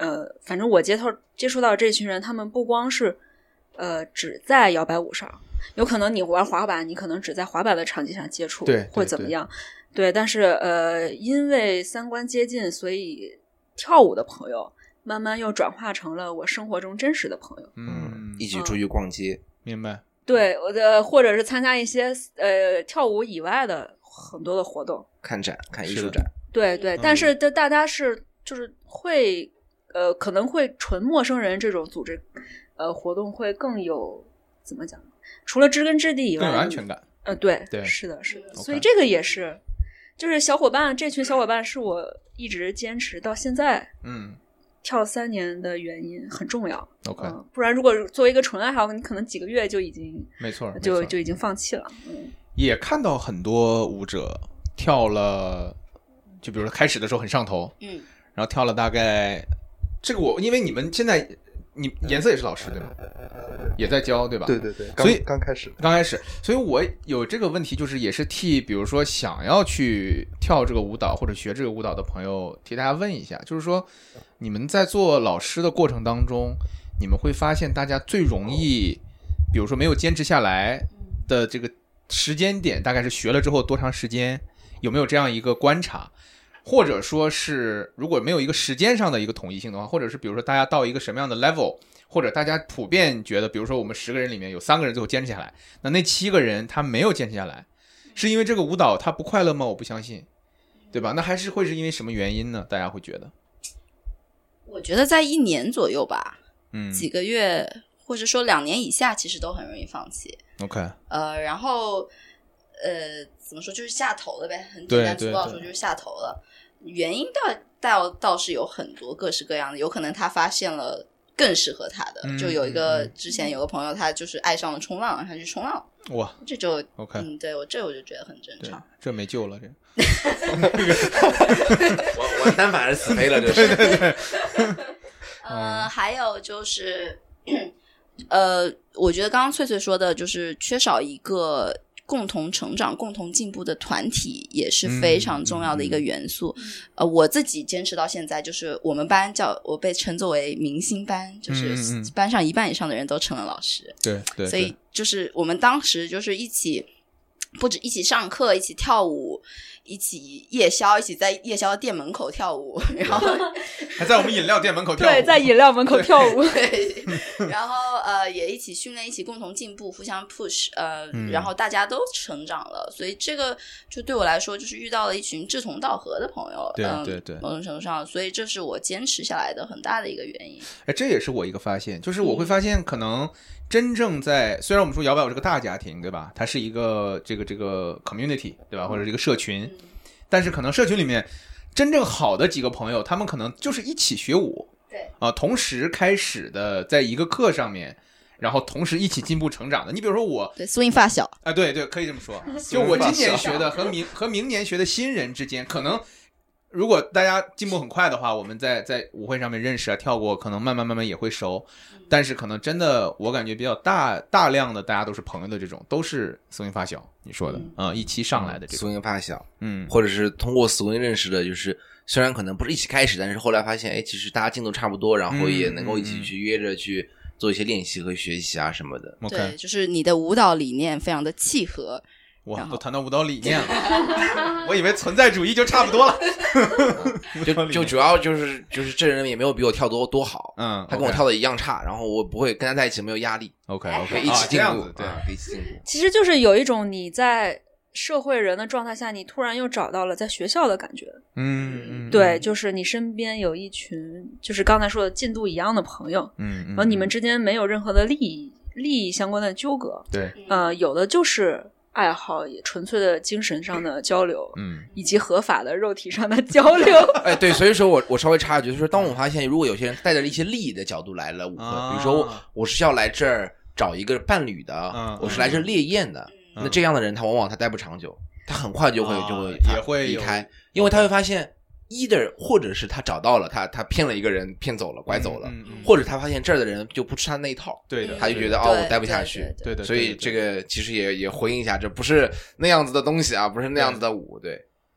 反正我接触到这群人，他们不光是只在摇摆舞上，有可能你玩滑板，你可能只在滑板的场景上接触， 对， 会怎么样？对，但是因为三观接近，所以跳舞的朋友慢慢又转化成了我生活中真实的朋友。 一起出去逛街， 明白？ 对，或者是参加一些跳舞以外的很多的活动， 看展、看艺术展。 对对，但是大家就是会可能会纯陌生人这种组织活动会更有怎么讲？除了知根知底以外， 更有安全感。 对， 对， 是的，是的。所以这个也是，就是这群小伙伴是我一直坚持到现在，跳3年的原因很重要。 OK， 不然如果作为一个纯爱好，你可能几个月就已经没错， 就已经放弃了。 也看到很多舞者跳了，就比如说开始的时候很上头，然后跳了大概这个因为你们现在你颜色也是老师对吗？也在教对吧？ 对， 所以刚开始， 所以我有这个问题，就是也是替比如说想要去跳这个舞蹈或者学这个舞蹈的朋友替大家问一下，就是说你们在做老师的过程当中，你们会发现大家最容易比如说没有坚持下来的这个时间点大概是学了之后多长时间？有没有这样一个观察？或者说是如果没有一个时间上的一个统一性的话，或者是比如说大家到一个什么样的 level， 或者大家普遍觉得比如说我们10个人里面有3个人最后坚持下来，那7个人他没有坚持下来，是因为这个舞蹈他不快乐吗？我不相信，对吧？那还是会是因为什么原因呢？大家会觉得？ 我觉得在1年左右吧，几个月或者说2年以下其实都很容易放弃。 OK， 然后怎么说，就是下头了呗，很简单粗暴说就是下头了。原因倒是有很多各式各样的，有可能他发现了更适合他的，就有一个之前有个朋友他就是爱上了冲浪，他去冲浪， 哇， 这就 OK， 对，我就觉得很正常， 这没救了，这我单反是死飞了，这是对还有就是我觉得刚刚翠翠说的就是缺少一个共同成长共同进步的团体也是非常重要的一个元素。我自己坚持到现在，就是我们班我被称作为明星班，就是班上1半以上的人都成了老师。 对， 所以就是我们当时就是不止一起上课，一起跳舞，一起夜宵，一起在夜宵店门口跳舞，然后还在我们饮料店门口跳舞， 对，在饮料门口跳舞， 对，然后也一起训练，一起共同进步，互相 push，然后大家都成长了，所以这个就对我来说就是遇到了一群志同道合的朋友， 对， 某种程度上，所以这是我坚持下来的很大的一个原因。 这也是我一个发现，就是我会发现可能真正在虽然我们说摇摆舞这个大家庭，对吧？它是一个这个 community， 对吧？或者是一个社群，但是可能社群里面真正好的几个朋友，他们可能就是一起学舞， 对同时开始的在一个课上面，然后同时一起进步成长的。你比如说我， 对 swing 发小对，可以这么说。就我今年学的和明年学的新人之间，可能如果大家进步很快的话，我们在舞会上面认识跳过，可能慢慢也会熟。但是可能真的我感觉比较大量的大家都是朋友的这种，都是swing发小你说的一起上来的这种 swing发小，或者是通过 swing 认识的，就是虽然可能不是一起开始，但是后来发现其实大家进度差不多，然后也能够一起去约着去做一些练习和学习啊什么的。 对，就是你的舞蹈理念非常的契合。 哇，都谈到舞蹈理念了，我以为存在主义就差不多了。 就主要就是这人也没有比我跳多好，他跟我跳的一样差，然后我不会跟他在一起没有压力。 OK， 一起进步， 对， 可以一起进步。 其实就是有一种你在社会人的状态下，你突然又找到了在学校的感觉。对，就是你身边有一群就是刚才说的进度一样的朋友，然后你们之间没有任何的利益相关的纠葛。 对， 有的就是爱好，也纯粹的精神上的交流，以及合法的肉体上的交流。 对，所以说我稍微插一句，就是说，当我发现如果有些人带着一些利益的角度来了舞会，比如说我是要来这儿找一个伴侣的，我是来这儿猎艳的，那这样的人他往往他待不长久，他很快就会离开，因为他会发现。either 或者是他找到了他骗了一个人骗走了拐走了，或者他发现这儿的人就不吃他那一套， 对的， 他就觉得我待不下去， 对的， 所以这个其实也回应一下，这不是那样子的东西啊，不是那样子的舞，对。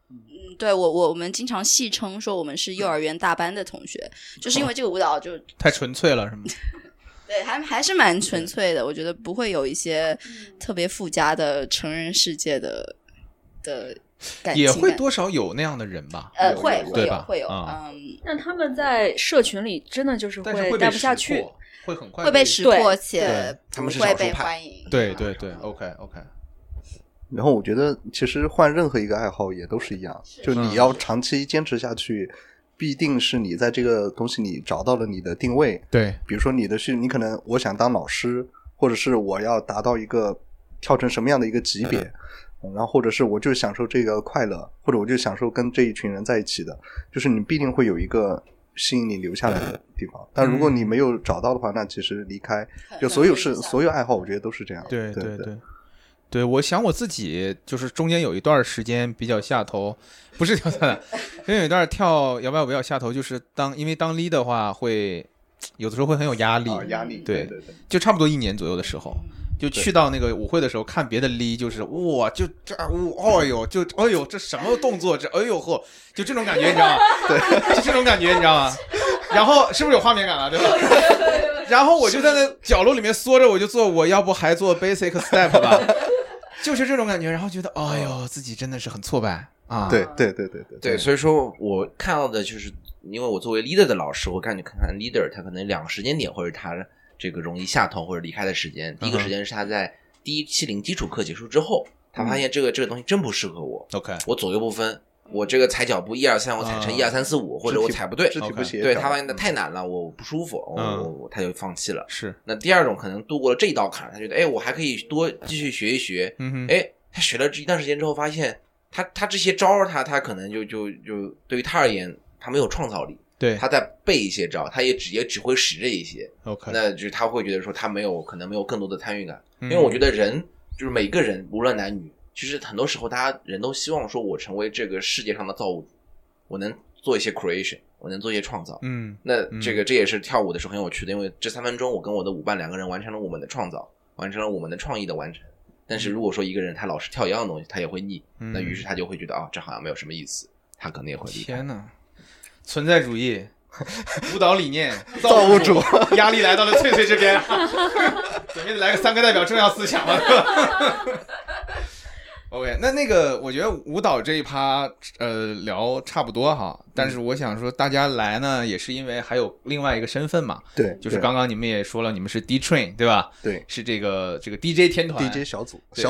对，我们经常戏称说我们是幼儿园大班的同学，就是因为这个舞蹈就太纯粹了，是吗？ 对，还是蛮纯粹的。我觉得不会有一些特别附加的成人世界的感情， 也会多少有那样的人吧？ 会有。 那他们在社群里真的就是会待不下去， 会很快会被识破，且他们是会被欢迎。 对 ，OK。 然后我觉得其实换任何一个爱好也都是一样，就你要长期坚持下去，必定是你在这个东西你找到了你的定位。 对， 比如说你可能我想当老师，或者是我要达到一个跳成什么样的一个级别，然后或者是我就享受这个快乐，或者我就享受跟这一群人在一起的，就是你必定会有一个吸引你留下来的地方。但如果你没有找到的话，那其实离开就所有爱好我觉得都是这样。 对，我想我自己就是中间有一段时间比较下头，不是跳伞，因为有一段跳摇摆舞比较下头，就是因为当 lead 的话会有的时候会很有压力，对，就差不多1年左右的时候，就去到那个舞会的时候看别的 lead，就是哇，就这哎呦这什么动作，这哎呦呵，就这种感觉你知道吗？对，就这种感觉你知道吗？然后是不是有画面感了，对吧？然后我就在那角落里面缩着，我就做，我要不还做 basic step 吧，就是这种感觉。然后觉得，哎呦，自己真的是很挫败啊！ 对，所以说我看到的就是，因为我作为 leader 的老师，我看 leader 他可能2个时间点，或者他这个容易下头或者离开的时间。第一个时间是他在第170基础课结束之后，他发现这个东西真不适合我。 OK， 我左右不分。我这个踩脚步1 2 3，我踩成1 2 3 4 5，或者我踩不对， 肢体不协调， 对，他发现太难了，我不舒服，他就放弃了。 是。 那第二种可能度过了这一道坎，他觉得，我还可以多继续学一学。他学了一段时间之后，发现他这些招他可能就对于他而言，他没有创造力。 对， 他在背一些招，他也只会使这一些。 OK， 那就是他会觉得说他可能没有更多的参与感，因为我觉得人就是每个人无论男女。其实很多时候大家人都希望说我成为这个世界上的造物主，我能做一些 creation， 我能做一些创造。那这也是跳舞的时候很有趣的，因为这3分钟我跟我的舞伴2个人完成了我们的创造，完成了我们的创意的完成。但是如果说一个人他老是跳一样的东西，他也会腻，那于是他就会觉得这好像没有什么意思，他可能也会离开。 天哪，存在主义舞蹈理念造物主， 压力来到了翠翠这边，准备来个3个代表重要思想吧。OK， 那个我觉得舞蹈这一趴聊差不多哈，但是我想说大家来呢也是因为还有另外一个身份嘛， 对， 就是刚刚你们也说了，你们是 D Train 对吧？ 对， 是这个 DJ 天团 DJ 小组， 没有，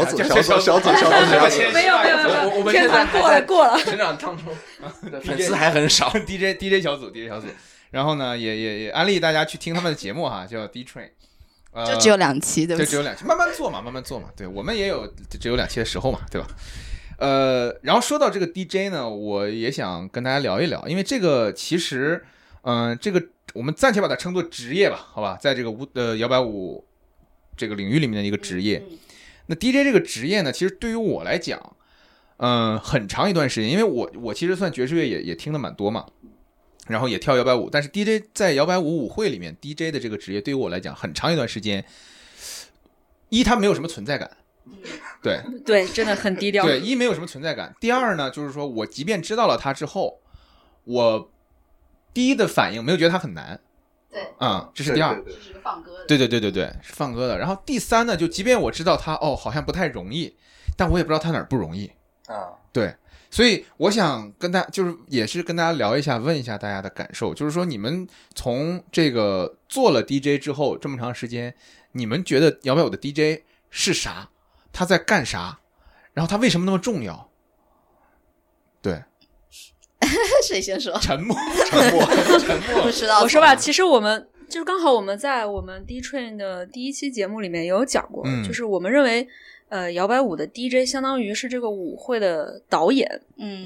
我们现在过了成长当中，粉丝还很少。 DJ 小组，然后呢也安利大家去听他们的节目哈，叫 D Train。 就只有2期，对不对，只有2期，慢慢做嘛。对，我们也有只有2期的时候嘛，对吧？然后说到这个 DJ 呢，我也想跟大家聊一聊，因为这个其实，这个我们暂且把它称作职业吧，好吧，在这个摇摆舞这个领域里面的一个职业。那 DJ 这个职业呢，其实对于我来讲，很长一段时间，因为我其实算爵士乐也听得蛮多嘛。然后也跳摇摆舞，但是 DJ 在摇摆舞舞会里面 DJ 的这个职业对于我来讲很长一段时间，他没有什么存在感，对， 真的很低调。 对，没有什么存在感。第二呢，就是说我即便知道了它之后，我第一的反应没有觉得它很难， 对， 这是第二， 这是个放歌的， 对，是放歌的。然后第三呢，就即便我知道它好像不太容易，但我也不知道它哪儿不容易对。所以我想也是跟大家聊一下，问一下大家的感受，就是说你们从这个做了 DJ 之后这么长时间，你们觉得摇摆舞的 DJ 是啥？他在干啥？然后他为什么那么重要？对， 谁先说？ 沉默。 不知道。 我说吧，其实我们就是刚好我们在我们 D Train 的第1期节目里面也有讲过，就是我们认为。摇摆舞的 DJ 相当于是这个舞会的导演，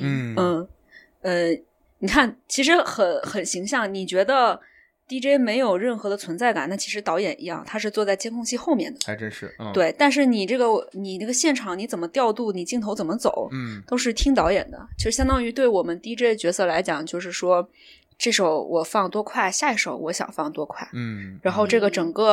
你看，其实很形象。你觉得 DJ 没有任何的存在感，那其实导演一样，他是坐在监控器后面的， 还真是。 对，但是你那个现场你怎么调度，你镜头怎么走，都是听导演的。其实相当于对我们 DJ 角色来讲，就是说这首我放多快，下一首我想放多快，然后这个整个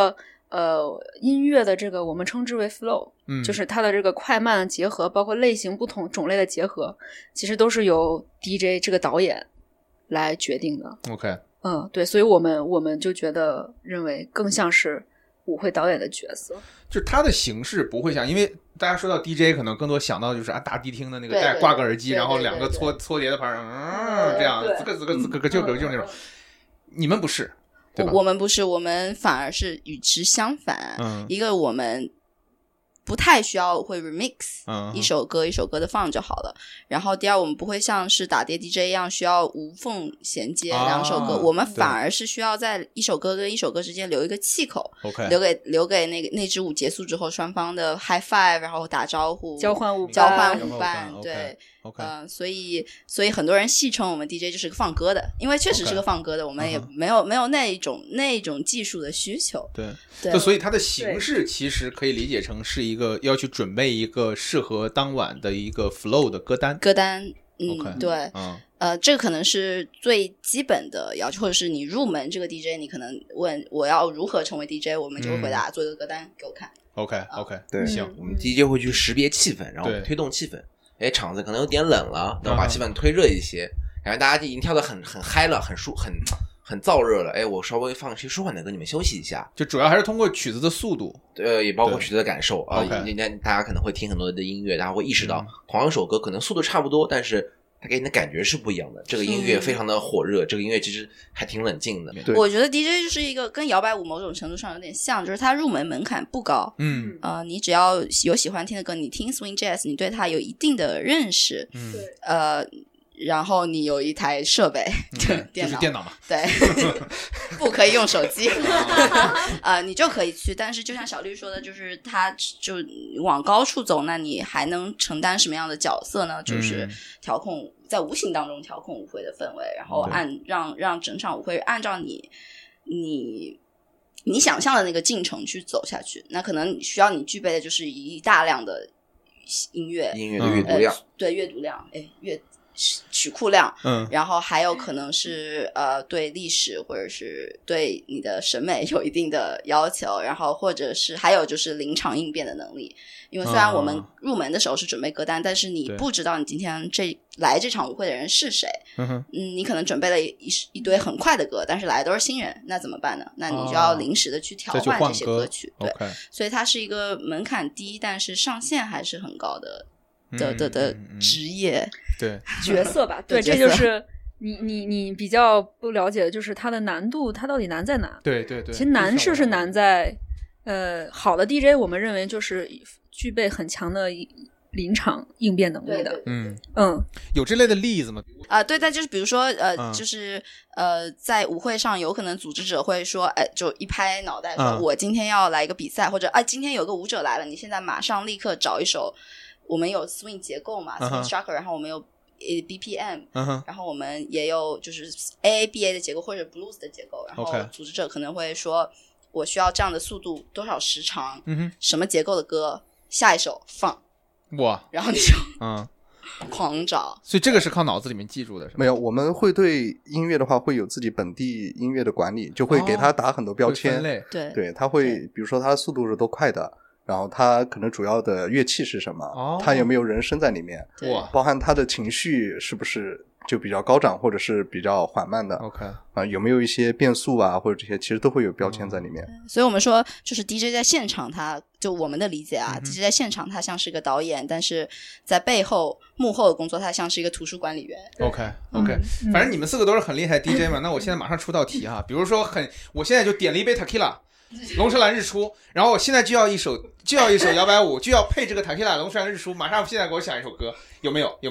音乐的这个我们称之为 flow，就是它的这个快慢的结合，包括类型不同种类的结合，其实都是由 DJ 这个导演来决定的。 OK， 对，所以我们就认为更像是舞会导演的角色， 就是它的形式不会像，因为大家说到 DJ 可能更多想到就是大迪厅的那个带挂个耳机，然后两个搓碟的盘这样就那种。你们不是，对吧？ 我们不是，我们反而是与之相反。一个我们不太需要会 remix，一首歌一首歌的放就好了。然后第二，我们不会像是打碟 DJ 一样需要无缝衔接两首歌，我们反而是需要在一首歌跟一首歌之间留一个气口，留给那支舞结束之后双方的 high five， 然后打招呼， 交换舞伴，对。所以很多人戏称我们 DJ 就是个放歌的，因为确实是个放歌的，我们也没有那一种技术的需求。 对，就所以它的形式其实可以理解成是一个要去准备一个适合当晚的一个 flow 的歌单。 对，这个可能是最基本的要求，或者是你入门这个 DJ， 你可能问我要如何成为 DJ， 我们就会回答做一个歌单给我看。 OK， 对， 行， 我们 DJ 会去识别气氛，然后推动气氛。场子可能有点冷了，那我把气氛推热一些，然后大家已经跳得很嗨了，很燥热了。我稍微放一些舒缓的歌，你们休息一下。 就主要还是通过曲子的速度， 也包括曲子的感受啊。大家可能会听很多的音乐，大家会意识到同样一首歌可能速度差不多，但是它给你的感觉是不一样的。这个音乐非常的火热，这个音乐其实还挺冷静的。 我觉得 DJ 就是一个跟摇摆舞某种程度上有点像，就是它入门门槛不高。你只要有喜欢听的歌，你听 swing jazz， 你对它有一定的认识。然后你有一台设备， 就是电脑嘛， 对，不可以用手机，你就可以去。但是就像小绿说的，就是它就往高处走，那你还能承担什么样的角色呢？就是调控，在无形当中调控舞会的氛围，然后让整场舞会按照你想象的那个进程去走下去。那可能需要你具备的就是一大量的音乐的阅读量， 对，阅读量，曲库量，然后还有可能是对历史或者是对你的审美有一定的要求，然后或者是还有就是临场应变的能力。因为虽然我们入门的时候是准备歌单，但是你不知道你今天来这场舞会的人是谁，你可能准备了一堆很快的歌，但是来的都是新人，那怎么办呢？那你就要临时的去调换这些歌曲，对，所以它是一个门槛低，但是上限还是很高的职业角色吧。对，这就是你比较不了解的，就是它的难度，它到底难在哪？ 对， 其实难是难在好的 DJ 我们认为就是具备很强的临场应变能力的。 有这类的例子吗？ 对，但就是比如说就是在舞会上有可能组织者会说就一拍脑袋说我今天要来一个比赛，或者今天有个舞者来了，你现在马上立刻找一首，我们有 swing 结构嘛，swing structure， 然后我们有BPM，然后我们也有就是 AABA 的结构或者 blues 的结构，然后组织者可能会说我需要这样的速度，多少时长，什么结构的歌，下一首放， 哇， 然后你就狂找。 所以这个是靠脑子里面记住的是吗？ 没有，我们会对音乐的话会有自己本地音乐的管理，就会给它打很多标签。对，它会比如说它的速度是多快的，然后它可能主要的乐器是什么，它有没有人声在里面，包含它的情绪是不是就比较高涨或者是比较缓慢的。 OK， 有没有一些变速啊或者这些其实都会有标签在里面。 所以我们说就是 DJ 在现场，他就我们的理解DJ 在现场他像是一个导演，但是在背后幕后的工作他像是一个图书管理员。 OK， 反正你们四个都是很厉害的 DJ 嘛。那我现在马上出道题哈，比如说我现在就点了一杯 Tequila 龙舌兰日出，然后我现在就要一首摇摆舞，就要配这个 Tequila 龙舌兰日出，马上现在给我想一首歌，有没有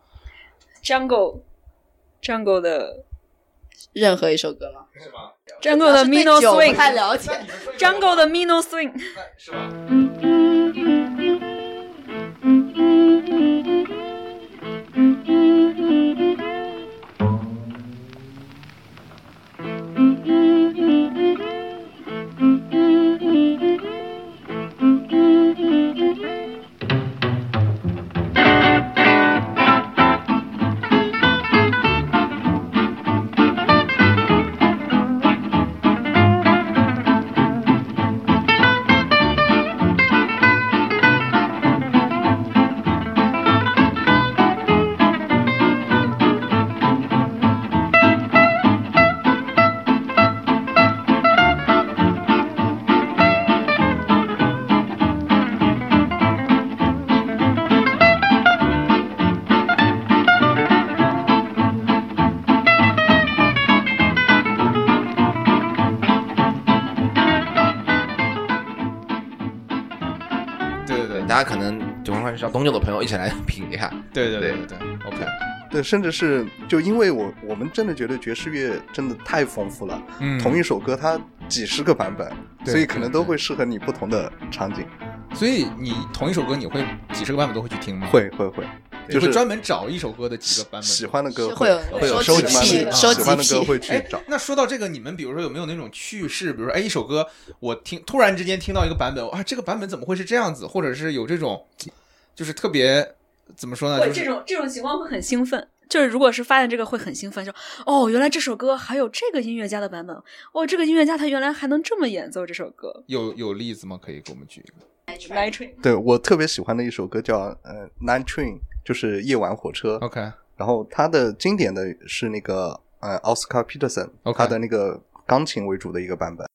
Jungle 的任何一首歌吗？ 是吗？ Jungle 的 Mino Swing 不太了解。 Jungle 的 Mino Swing 是吧？ 大家可能就欢是懂酒的朋友一起来品一下。 对 OK。 对，甚至是就因为我们真的觉得爵士乐真的太丰富了，同一首歌它几十个版本，所以可能都会适合你不同的场景。 所以你同一首歌你会几十个版本都会去听吗？ 会， 就是专门找一首歌的几个版本， 喜欢的歌会有收集癖，喜欢的歌会去找。 那说到这个，你们比如说有没有那种趣事？比如说，一首歌我突然之间听到一个版本，这个版本怎么会是这样子？或者是有这种，就是特别怎么说呢？就是这种情况会很兴奋。就是如果是发现这个会很兴奋，说原来这首歌还有这个音乐家的版本，这个音乐家他原来还能这么演奏这首歌。 有例子吗？可以给我们举一个。 Night Train。 对，我特别喜欢的一首歌叫Night Train， 就是夜晚火车。 OK。 然后他的经典的是那个Oscar Peterson， 他的那个钢琴为主的一个版本。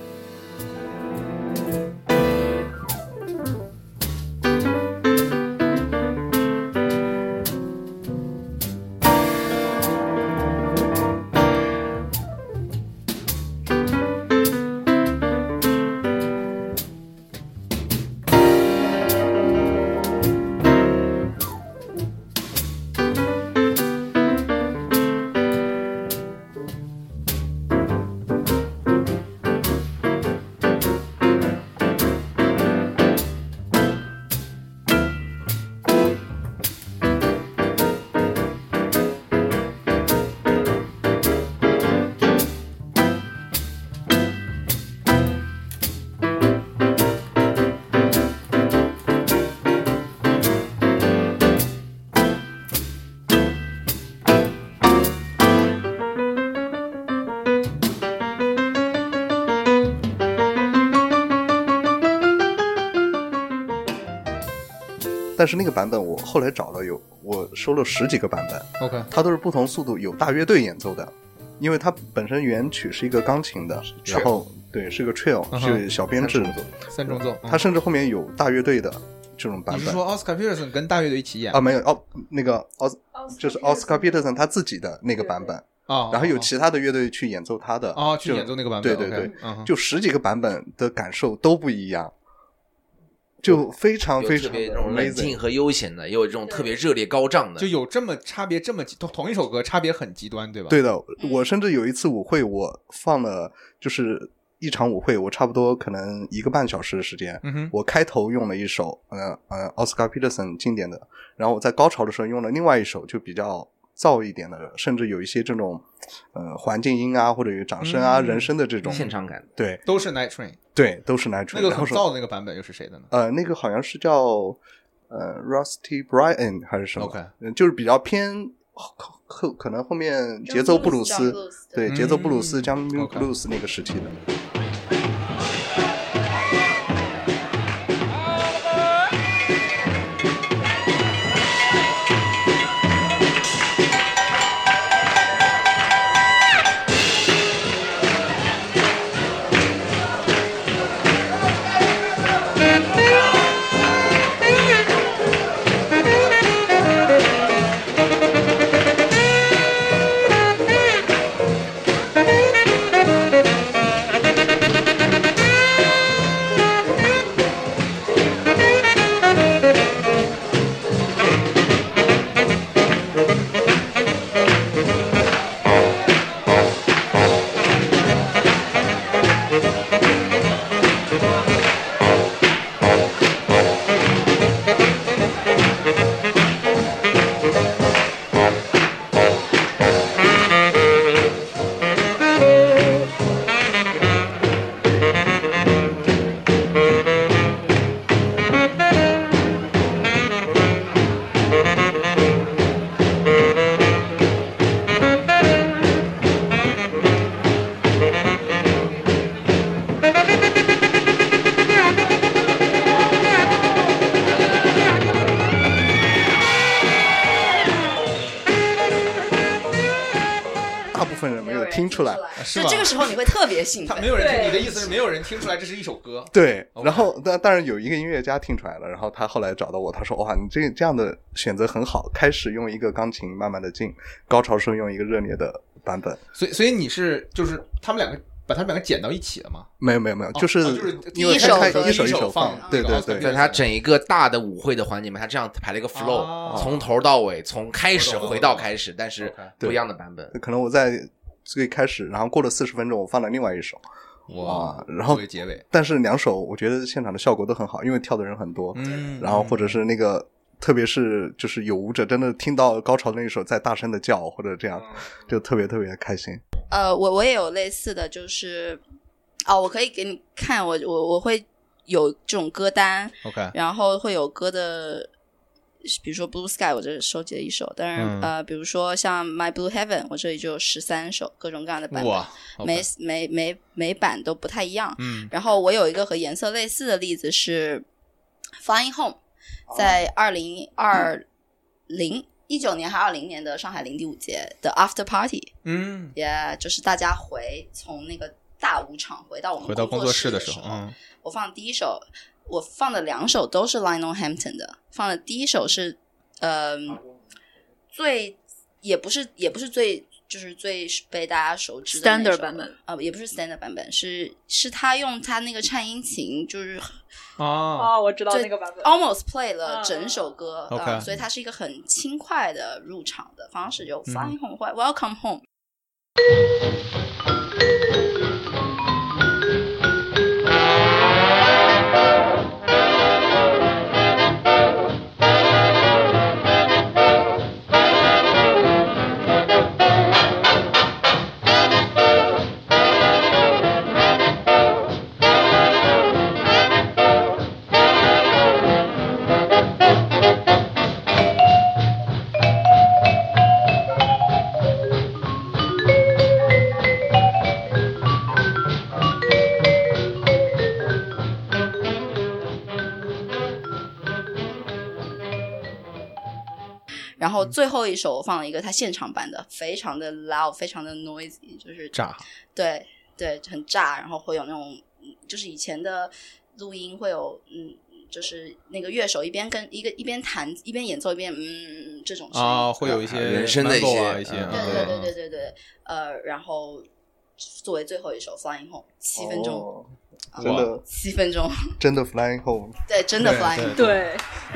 但是那个版本我后来找了我收了10几个版本 ，OK， 它都是不同速度，有大乐队演奏的，因为它本身原曲是一个钢琴的，然后对是个 trio， 是小编制三重奏， 它甚至后面有大乐队的这种版本。 你是说 Oscar Peterson 跟大乐队一起演啊？没有那个就是 Oscar Peterson 他自己的那个版本。然后有其他的乐队去演奏他的去演奏那个版本。 对，就10几个版本的感受都不一样。就非常非常特别这种冷静和悠闲的，也有这种特别热烈高涨的， 就有这么差别这么同一首歌差别很极端，对吧？ 对的，我甚至有一次舞会，我放了就是一场舞会，我差不多可能1个半小时的时间，我开头用了一首Oscar Peterson 经典的，然后我在高潮的时候用了另外一首就比较燥一点的，甚至有一些这种环境音啊，或者有掌声啊、人声的这种现场感， 对， 都是 Night Train， 对，都是 Night Train。 那个很燥的那个版本又是谁的呢？ 那个好像是叫Rusty Bryan 还是什么 ？OK， 就是比较偏可能后面节奏布鲁斯，对，节奏布鲁斯 Jungle Blues 那个时期的。听出来， 是这个时候你会特别兴奋。 没有人听，你的意思是没有人听出来这是一首歌？ 对。然后当然有一个音乐家听出来了，然后他后来找到我，他说：“哇，你这样的选择很好。”开始用一个钢琴慢慢的进，高潮时候用一个热烈的版本。 所以你是就是他们两个把它们两个剪到一起了吗？ 没有，就是因为一首一手放，对， 在它整一个大的舞会的环节嘛，它这样排了一个 flow，从头到尾，从开始回到开始，但是不一样的版本。 可能我在最开始，然后过了40分钟，我放了另外一首。 哇， 然后作为结尾， 但是2首我觉得现场的效果都很好，因为跳的人很多，然后或者是那个，特别是就是有舞者真的听到高潮的那一首在大声的叫或者这样，就特别特别开心。 我也有类似的，就是我可以给你看，我会有这种歌单 ，OK， 然后会有歌的。比如说 Blue Sky 我这里收集了1首，当然比如说像 My Blue Heaven 我这里就有13首各种各样的版本， 哇 okay，每版都不太一样。然后我有一个和颜色类似的例子是 Flying Home， 在2019年还20年的上海零第5节的 After Party， 就是大家从那个大舞场回到我们工作室的时候， 我放第一首。我放的2首都是 Lionel Hampton 的，放的第一首是也不是最就是最被大家熟知的 standard 版本也不是 standard 版本，是他用他那个颤音琴，就是我知道那个版本 almost play 了整首歌 ，okay， 所以它是一个很轻快的入场的方式，就 Flying Home 或 Welcome Home。然后最后一首我放了一个他现场版的，非常的 loud， 非常的 noisy， 就是炸， 对，很炸，然后会有那种就是以前的录音会有就是那个乐手一边弹一边演奏一边这种声音会有一些人声的一些对，然后作为最后一首 Flying Home 7分钟， 真的 7分钟， 真的 Flying Home， 对，真的 Flying Home， 对。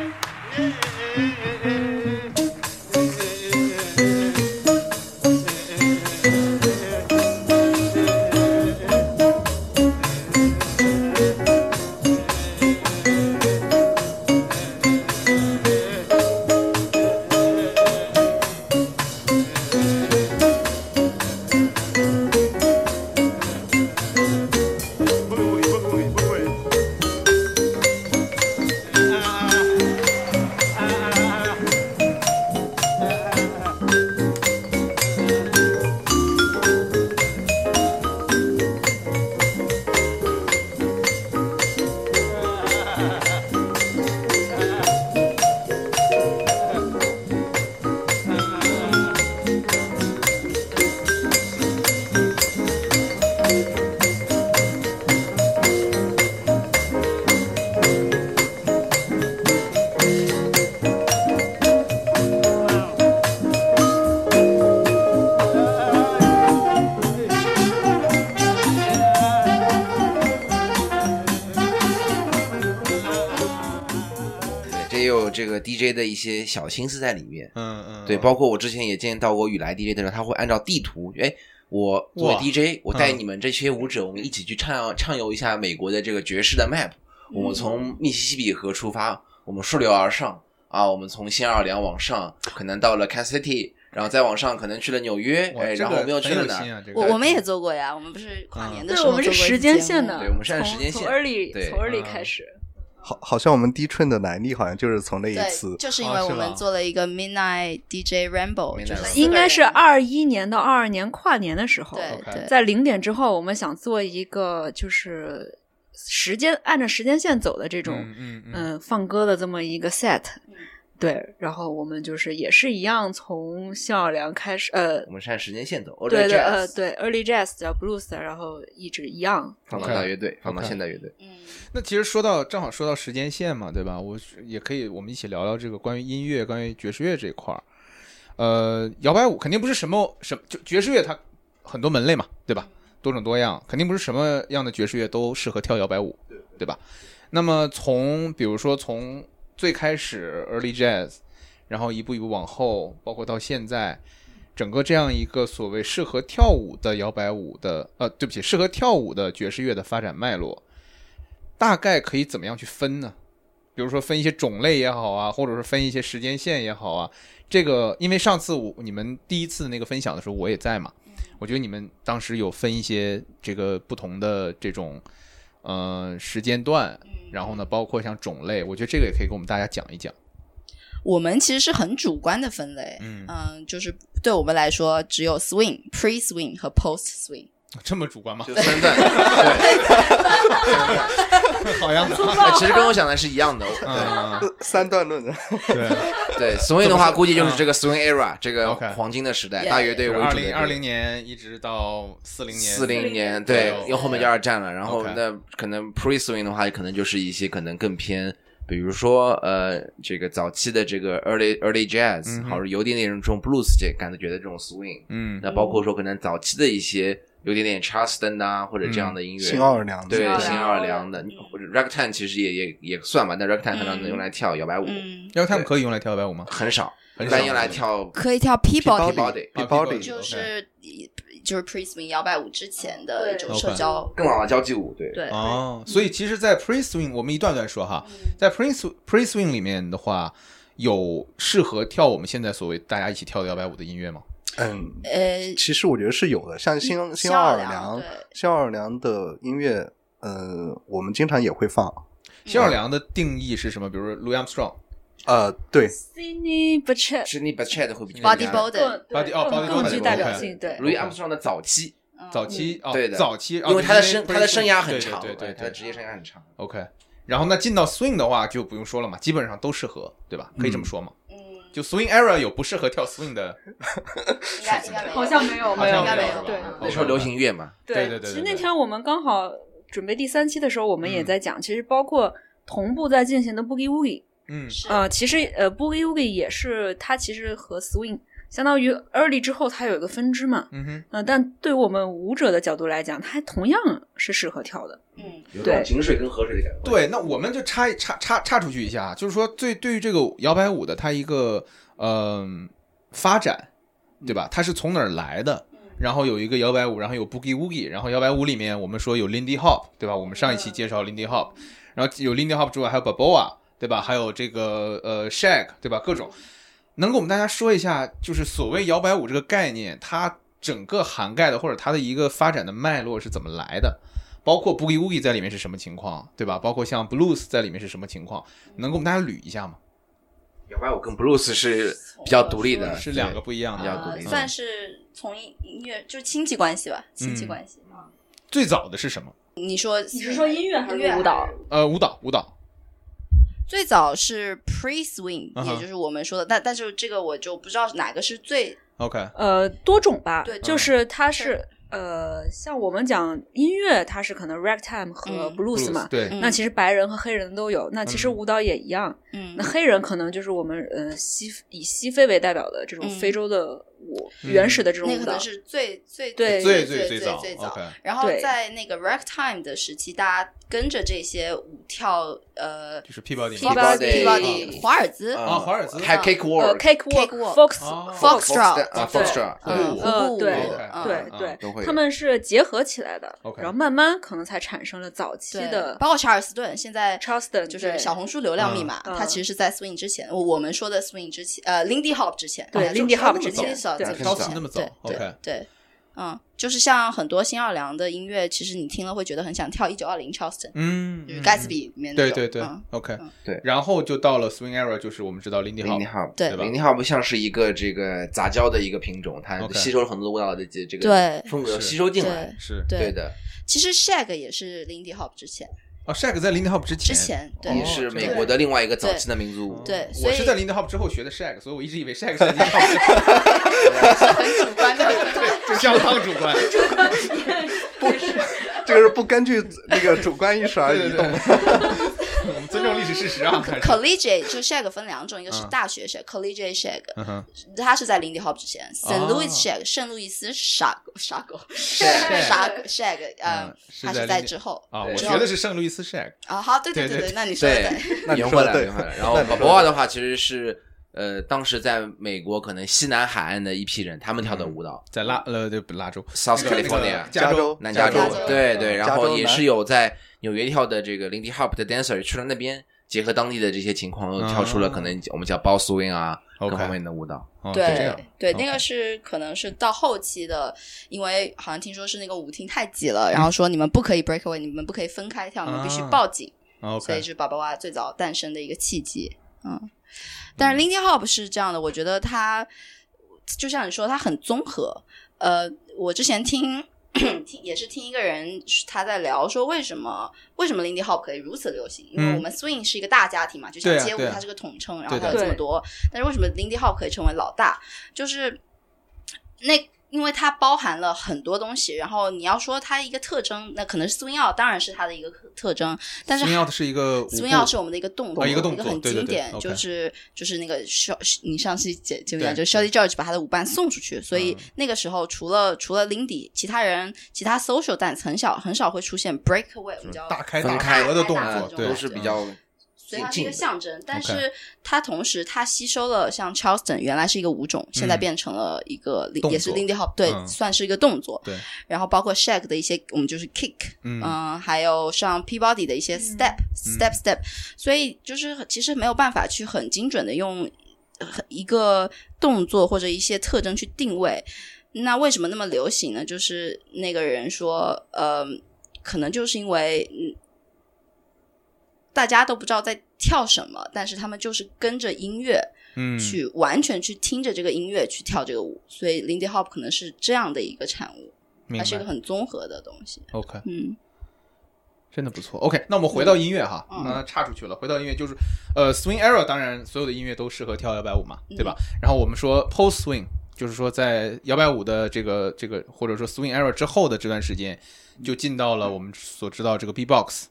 这个 DJ 的一些小心思在里面，对，包括我之前也见到过雨来 DJ 的时候，他会按照地图，我作为 DJ， 我带你们这些舞者，我们一起去畅游一下美国的这个爵士的 map，我们从密西西比河出发，我们顺流而上我们从新奥尔良往上，可能到了 Kansas City， 然后再往上可能去了纽约，然后我们又去了哪？ 我们也做过呀，我们不是跨年的时候我们是时间线的， 对，我们是按时间线， 从 early 开始。 好像我们 D-Train 的来历好像就是从那一次， 就是因为我们做了一个 Midnight DJ Rainbow， 就是应该是21年到22年跨年的时候， 对， 在0点之后，我们想做一个就是按照时间线走的这种放歌的这么一个 set。对，然后我们就是也是一样，从新奥尔良开始， 我们是按时间线走， 对，early jazz 叫 blues， 然后一直一样放到大乐队，放到现代乐队。 那其实正好说到时间线嘛，对吧？我也可以，我们一起聊聊这个关于音乐、关于爵士乐这一块摇摆舞肯定不是什么就爵士乐，它很多门类嘛，对吧？ 多种多样，肯定不是什么样的爵士乐都适合跳摇摆舞，对吧？那么比如说从最开始 early jazz， 然后一步一步往后，包括到现在，整个这样一个所谓适合跳舞的摇摆舞的对不起，适合跳舞的爵士乐的发展脉络，大概可以怎么样去分呢？比如说分一些种类也好啊，或者是分一些时间线也好啊。这个因为上次你们第一次那个分享的时候我也在嘛，我觉得你们当时有分一些这个不同的这种时间段，然后呢包括像种类，我觉得这个也可以给我们大家讲一讲。 我们其实是很主观的分类，就是对我们来说只有 swing、pre-swing 和 post-swing。 这么主观吗？ 就3段， 对，好样的。 其实跟我想的是一样的 ，3段论的。 对 swing 的话，估计就是这个 swing era 这个黄金的时代，大乐队为主的 2020年一直到40 年，对，因为后面就2战了。然后那可能 pre swing 的话，可能就是一些可能更偏，比如说这个早期的这个 early jazz，好，有点这种 blues 感觉的这种 swing，那包括说可能早期的一些有点点 Charleston 啊，或者这样的音乐， 新奥尔良， 对，新奥尔良的，或者 ragtime 其实也算吧，但 ragtime 可能用来跳摇摆舞 ，ragtime 可以用来跳摇摆舞吗？ 很少，一般用来跳可以跳 Peabody， 就是 pre-swing 摇摆舞之前的一种社交， 更老的交际舞，对。 所以其实，在 pre-swing 我们一段段说哈，在 pre-swing 里面的话，有适合跳我们现在所谓大家一起跳的摇摆舞的音乐吗？ 其实我觉得是有的，像新奥尔良的音乐，我们经常也会放。 新奥尔良的定义是什么？比如说 Louis Armstrong， 对 Sidney Bechet 会比较 Body Bowden 更具代表性，对 Louis Armstrong 的早期， 对的，早期， 因为他的生涯很长， 对， 他的职业生涯很长。 OK， 然后那进到 swing 的话就不用说了嘛，基本上都适合，对吧？可以这么说吗？就 swing era 有不适合跳 swing 的， 好像没有，对， 那时候流行乐嘛， 对。 其实那天我们刚好准备第3期的时候，我们也在讲，其实包括同步在进行的 Boogie Woogie，其实Boogie Woogie 也是它其实和 swing 相当于 early 之后它有一个分支嘛，但对我们舞者的角度来讲，它同样是适合跳的。 有种井水跟河水的感觉。 对，那我们就插出去一下，就是说对于这个摇摆舞的它一个发展，对吧？它是从哪儿来的？然后有一个摇摆舞，然后有 Boogie Woogie， 然后摇摆舞里面我们说有 Lindy Hop， 对吧？我们上一期介绍 Lindy Hop， 然后有 Lindy Hop 之外还有 Balboa， 对吧？还有这个Shag， 对吧？各种。能给我们大家说一下，就是所谓摇摆舞这个概念，它整个涵盖的或者它的一个发展的脉络是怎么来的？包括 Boogie Woogie 在里面是什么情况，对吧？包括像 Blues 在里面是什么情况？能给我们大家捋一下吗？ 摇摆舞跟 Blues 是比较独立的， 是2个不一样的， 比较独立的， 算是从音乐就是亲戚关系吧，亲戚关系最早的是什么？ 你是说音乐还是舞蹈？ 舞蹈。 最早是 pre-swing，也就是我们说的，但是这个我就不知道哪个是最 OK， 多种吧， 对， 就是它是像我们讲音乐，它是可能 ragtime 和 blues 嘛， 对， 那其实白人和黑人都有，那其实舞蹈也一样，那黑人可能就是我们以西非为代表的这种非洲的舞，原始的这种舞蹈， 那可能是最早， 然后在那个 ragtime 的时期，大家跟着这些舞跳， 就是 Peabody 华尔兹还有 Foxtrot， 对，他们是结合起来的，然后慢慢可能才产生了早期的， 包括查尔斯顿，现在 Charleston 就是小红书流量密码，它其实是在 swing 之前，我们说的 swing 之前，Lindy Hop 之前， 对 Lindy Hop 之前， 对，那么早 ，OK， 对。就是像很多新奥尔良的音乐，其实你听了会觉得很想跳1920 Charleston，就是盖茨比里面那种， 对，OK， 对， 然后就到了 swing era， 就是我们知道 Lindy Hop， 对吧 ？Lindy Hop 像是一个这个杂交的一个品种，它吸收了很多舞蹈的这个风格吸收进来， 是对的。 其实 Shag 也是 Lindy Hop 之前。 Shag 在 Lindy Hop 之前，对， 也是美国的另外一个早期的民族舞。 对， 我是在 Lindy Hop 之后学的 Shag， 所以我一直以为 Shag 是 Lindy Hop 之前。很主观的， 对，相当主观。 这个是不根据那个主观意识而移动的。 我们尊重历史其事实啊。 Collegiate 就 shag 分2种，一个是大学 shag、collegiate shag，它是在 Lindy Hop 之前。St. Louis shag 圣路易斯shag 它是在之后啊。我学的是圣路易斯 shag 啊。好，对，那你说的对， 那你说的对。然后 Balboa 的话其实是当时在美国可能西南海岸的一批人，他们跳的舞蹈， 在拉州 South California 南加州，对，然后也是有在纽约跳的这个 Lindy Hop 的 dancer 去了那边，结合当地的这些情况，跳出了可能我们叫 ball swing 啊各方面的舞蹈。 对，那个是可能是到后期的，因为好像听说是那个舞厅太挤了，然后说你们不可以 break away， 你们不可以分开跳，你们必须抱紧，所以是宝宝娃最早诞生的一个契机。但是 Lindy Hop 是这样的，我觉得它就像你说，它很综合。我之前也是听一个人他在聊说为什么 Lindy Hop 可以如此流行，因为我们 Swing 是一个大家庭嘛，就像街舞它是个统称，然后它有这么多，但是为什么 Lindy Hop 可以成为老大，就是因为它包含了很多东西，然后你要说它一个特征，那可能是 Swing Out 当然是它的一个特征，但是 Swing Out 是一个 Swing Out 是我们的一个动作， 一个很经典， 对就是那个你上期节目讲，就是 Shawty George 把他的舞伴送出去，所以那个时候除了 Lindy， 其他 social dance 很少会出现 breakaway， 我们叫大开大合的动作， 都是比较。 所以它是一个象征，但是它同时它吸收了像 Charleston 原来是一个舞种，现在变成了一个也是 Lindy Hop， 对，算是一个动作。 对， 然后包括 shag 的一些，我们就是 kick，还有像 Peabody 的一些 step， 所以就是其实没有办法去很精准的用一个动作或者一些特征去定位。那为什么那么流行呢？就是那个人说，可能就是因为大家都不知道在跳什么，但是他们就是跟着音乐去完全去听着这个音乐去跳这个舞，所以 Lindy Hop 可能是这样的一个产物，它是一个很综合的东西。 OK， 真的不错。 OK， 那我们回到音乐哈，那岔出去了，回到音乐就是Swing Era 当然所有的音乐都适合跳摇摆舞嘛，对吧？然后我们说 Post Swing， 就是说在摇摆舞的这个或者说 Swing Era 之后的这段时间，就进到了我们所知道这个 B-box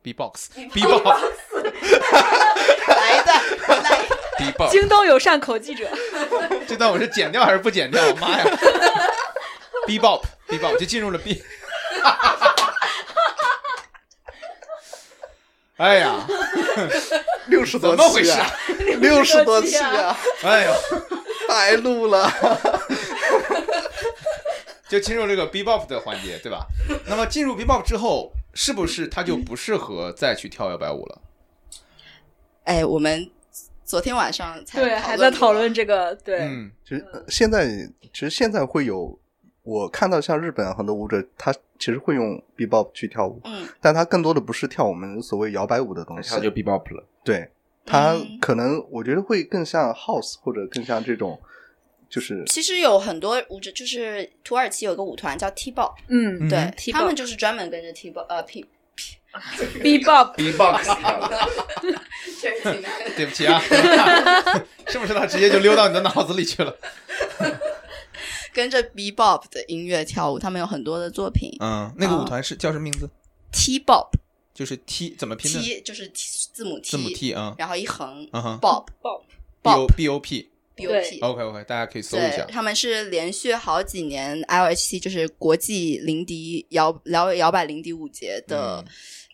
来的京东有善口记者这段我是剪掉还是不剪掉？妈呀！B-bop 就进入了 B 哎呀 ，60多期啊， 怎么回事啊 ？60多期啊！ 哎呦， 白录了。 就进入这个 B-bop 的环节，对吧？那么进入 B-bop 之后，是不是它就不适合再去跳摇摆舞了？ 哎，我们昨天晚上才还在讨论这个，对， 其实现在会有，我看到像日本很多舞者，他其实会用 B-bop 去跳舞，但他更多的不是跳我们所谓摇摆舞的东西， 他就 B-bop 了。 对，他可能我觉得会更像 house 或者更像这种。就是其实有很多舞者，就是土耳其有个舞团叫 T-bop， 对，他们就是专门跟着 T-bop B-bop 对不起啊，是不是他直接就溜到你的脑子里去了？ 跟着 B-bop 的音乐跳舞，他们有很多的作品。 那个舞团是叫什么名字 ？T-bop， 就是 T 怎么拼的 ？T 就是字母 T 啊， 然后一横 ，Bop。 BOP OK， 大家可以搜一下。 他们是连续好几年 LHC 就是国际林迪摇摆林迪舞节的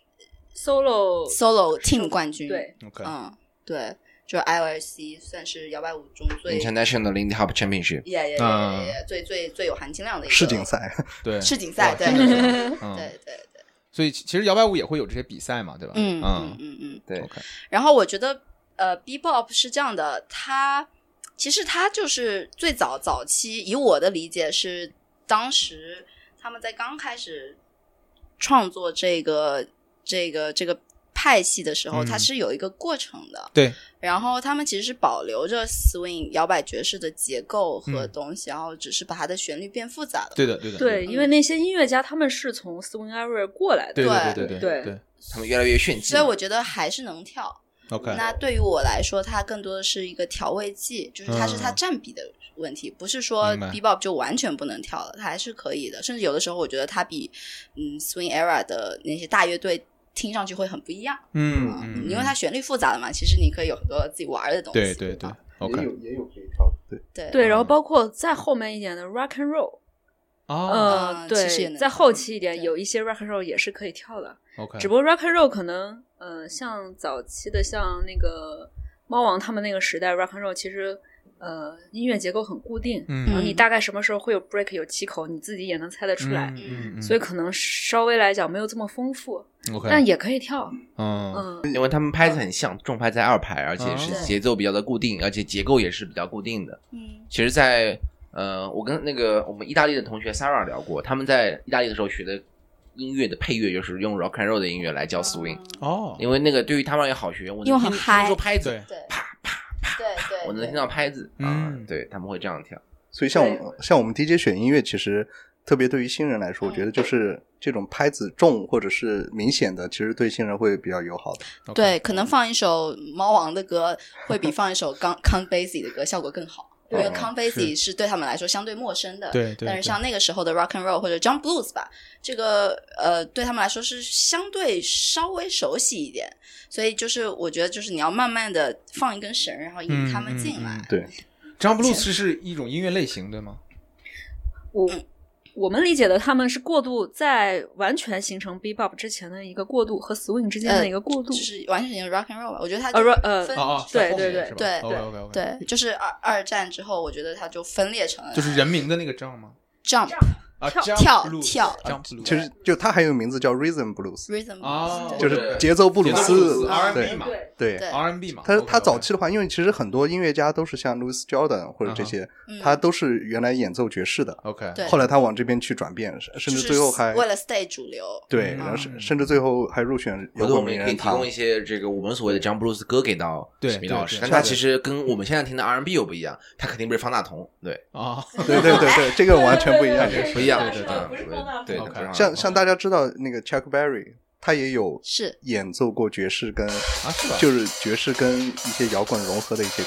solo team 冠军。 对， 对，就 LHC 算是摇摆舞中最 International Lindy Hop Championship， 最有含金量的一个世锦赛。 对，世锦赛，对，对。 所以其实摇摆舞也会有这些比赛嘛，对吧？ 对。 然后我觉得B-bop 是这样的，其实他就是最早期，以我的理解是，当时他们在刚开始创作这个派系的时候，它是有一个过程的。 对。 然后他们其实是保留着 swing 摇摆爵士的结构和东西，然后只是把它的旋律变复杂了。 对的。 对，因为那些音乐家他们是从 swing era 过来的。 对， 他们越来越炫技。 所以我觉得还是能跳。 Okay. 那对于我来说，它更多的是一个调味剂，就是它是它占比的问题，不是说 Bebop 就完全不能跳了，它还是可以的。甚至有的时候，我觉得它比Swing Era 的那些大乐队听上去会很不一样。 因为它旋律复杂的嘛，其实你可以有很多自己玩的东西。 对，OK， 也有可以跳的， 对，然后包括再后面一点的 rock and roll。对，在后期一点有一些 rock and roll 也是可以跳的。 OK， 只不过 rock and roll 可能像早期的像那个猫王他们那个时代 rock and roll 其实音乐结构很固定，然后你大概什么时候会有 break 有起口你自己也能猜得出来，所以可能稍微来讲没有这么丰富，但也可以跳。 因为他们拍子很像，重拍在2拍，而且是节奏比较的固定，而且结构也是比较固定的。其实在我跟那个我们意大利的同学 Sarah 聊过，他们在意大利的时候学的音乐的配乐就是用 rock and roll 的音乐来教 swing。因为那个对于他们也好学，我能听说拍子，啪啪啪，对，我能听到拍子对，他们会这样跳。 所以像我们 DJ 选音乐，其实特别对于新人来说，我觉得就是这种拍子重或者是明显的，其实对新人会比较友好的。 对，可能放一首猫王的歌会比放一首Count Basie 的歌效果更好。因为 Count Basie 是对他们来说相对陌生的， 对， 但是像那个时候的 rock and roll 或者 jump blues 吧，这个对他们来说是相对稍微熟悉一点，所以就是我觉得就是你要慢慢的放一根绳，然后引他们进来。 对 ，jump blues 是一种音乐类型对吗？ 我们理解的他们是过渡在完全形成 bebop 之前的一个过渡和 swing 之间的一个过渡， 就是完全形成 rock and roll 吧。我觉得它对，就是二战之后，我觉得它就分裂成了， 就是人名的那个 jump 吗 ？jump 跳， 其实就它还有名字叫 rhythm blues， 就是节奏布鲁斯 R&B 嘛， 对 R&B 嘛。 他早期的话，因为其实很多音乐家都是像 Louis Jordan 或者这些，他都是原来演奏爵士的。 OK， 后来他往这边去转变，甚至最后还为了 stay 主流。 对，然后甚至最后还入选摇滚名人堂。 我们可以提供一些这个我们所谓的 jump blues 歌给到米老师，但他其实跟我们现在听的 R&B 又不一样，他肯定不是方大同。对对，这个完全不一样， 不一样。 对， 像大家知道那个 Chuck Berry， 他也有演奏过爵士跟就是爵士跟一些摇滚融合的一些。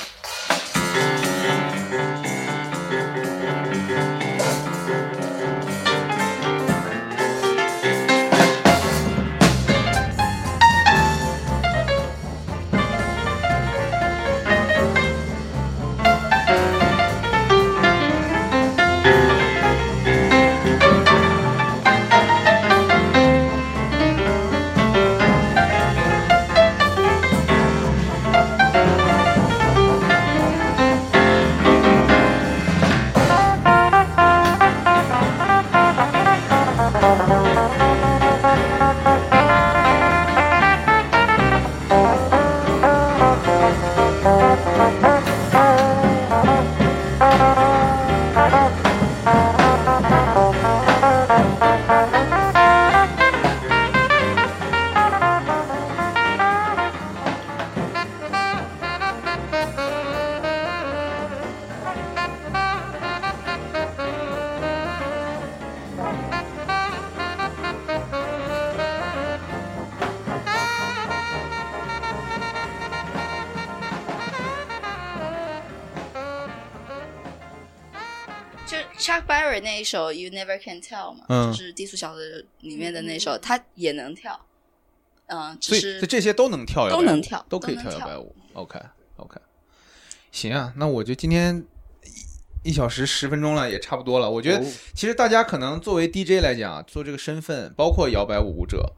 Chuck Berry 那一首 You Never Can Tell 嘛，就是低俗小子里面的那首，他也能跳，只是所以这些都能跳， 都能跳， 都可以跳150。OK， 行啊，那我就今天1小时10分钟了，也差不多了。我觉得其实大家可能作为 DJ 来讲，做这个身份，包括摇摆舞者，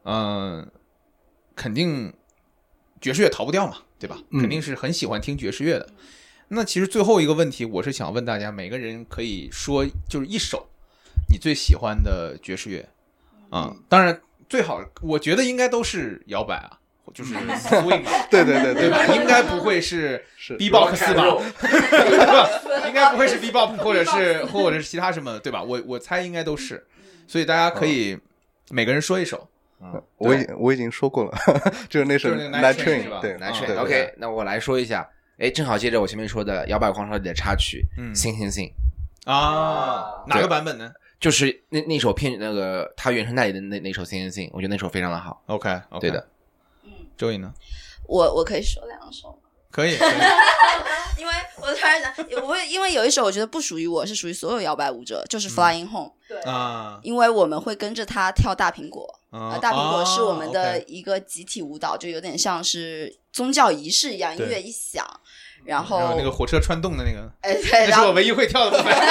肯定爵士乐逃不掉嘛，对吧？肯定是很喜欢听爵士乐的。那其实最后一个问题，我是想问大家，每个人可以说就是一首你最喜欢的爵士乐啊，当然最好我觉得应该都是摇摆啊，就是 swing 吧，对吧？应该不会是 bebop 吧，对吧？应该不会是 bebop 或者是其他什么，对吧？我猜应该都是，所以大家可以每个人说一首。 我已经说过了，就是那首 Night Train， 对 Night Train。OK， 那我来说一下。正好接着我前面说的摇摆狂潮里的插曲Sing Sing Sing 啊，哪个版本呢？ 就是那首那个他原声带里的那首 Sing Sing Sing， 我觉得那首非常的好。 OK， 对的。周颖呢？ 我可以说2首吗？ 可以。 因为我突然想，因为有一首我觉得不属于我，是属于所有摇摆舞者，就是 Flying Home。对啊，因为我们会跟着他跳大苹果， 大苹果是我们的一个集体舞蹈，就有点像是宗教仪式一样，音乐一响，然后那个火车穿洞的那个， 对， 那是我唯一会跳的部分。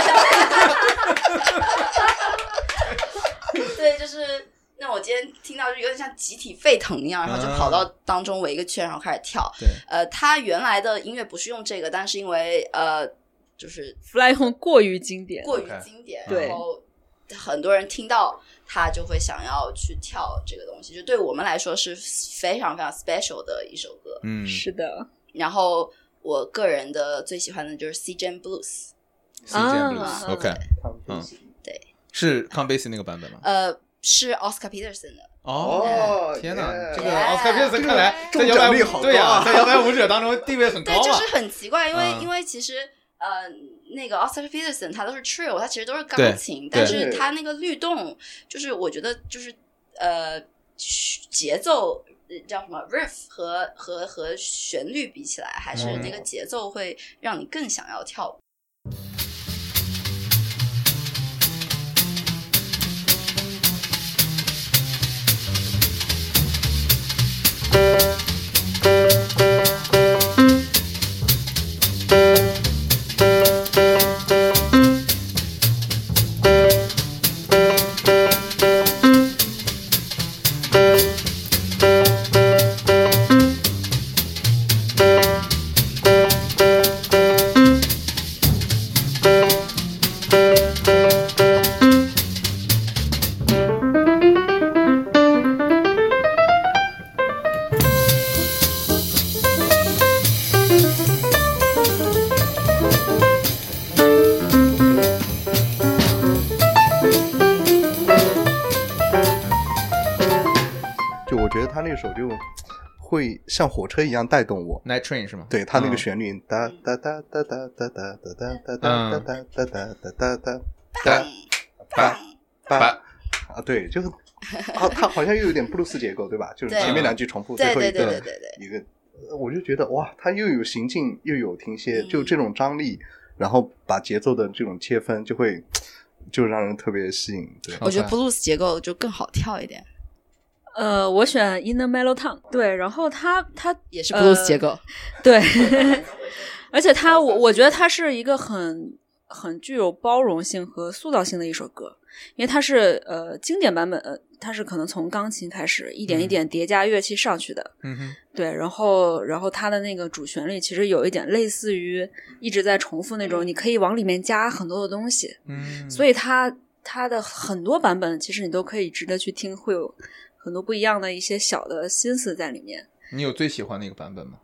对，就是那我今天听到就有点像集体沸腾一样，然后就跑到当中围一个圈，然后开始跳。 对， 他原来的音乐不是用这个，但是因为就是 Fly Home 过于经典， 然后很多人听到他就会想要去跳这个东西，就对我们来说是非常非常 special 的一首歌。 是的。 然后我个人的最喜欢的就是 C Jam Blues。C Jam Blues，OK， 对， 是 Count Basie 那个版本吗？ 是 Oscar Peterson 的。 天哪，这个 Oscar Peterson 看来在摇摆舞，对呀，在摇摆舞者当中地位很高啊。 对，就是很奇怪，因为其实那个 Oscar Peterson 他都是 trio， 他其实都是钢琴，但是他那个律动，就是我觉得就是节奏叫什么 riff 和旋律比起来，还是那个节奏会让你更想要跳舞。 会像火车一样带动我 Night Train 是吗？ 对，它那个旋律哒哒哒哒哒哒哒哒哒哒哒哒哒哒哒哒哒啊，对，就是它好像又有点布鲁斯结构，对吧？就是前面两句重复，最后一个一个，我就觉得哇，它又有行进又有停歇，就这种张力，然后把节奏的这种切分就让人特别吸引。对， 我觉得布鲁斯结构就更好跳一点。 我选 In the Mellow Town， 对，然后它也是 blues 结构， 对，而且我觉得它是一个很具有包容性和塑造性的一首歌，因为它是经典版本，它是可能从钢琴开始一点一点叠加乐器上去的，对，然后它的那个主旋律其实有一点类似于一直在重复那种，你可以往里面加很多的东西，所以它的很多版本其实你都可以值得去听，会有很多不一样的一些小的心思在里面。 你有最喜欢的一个版本吗？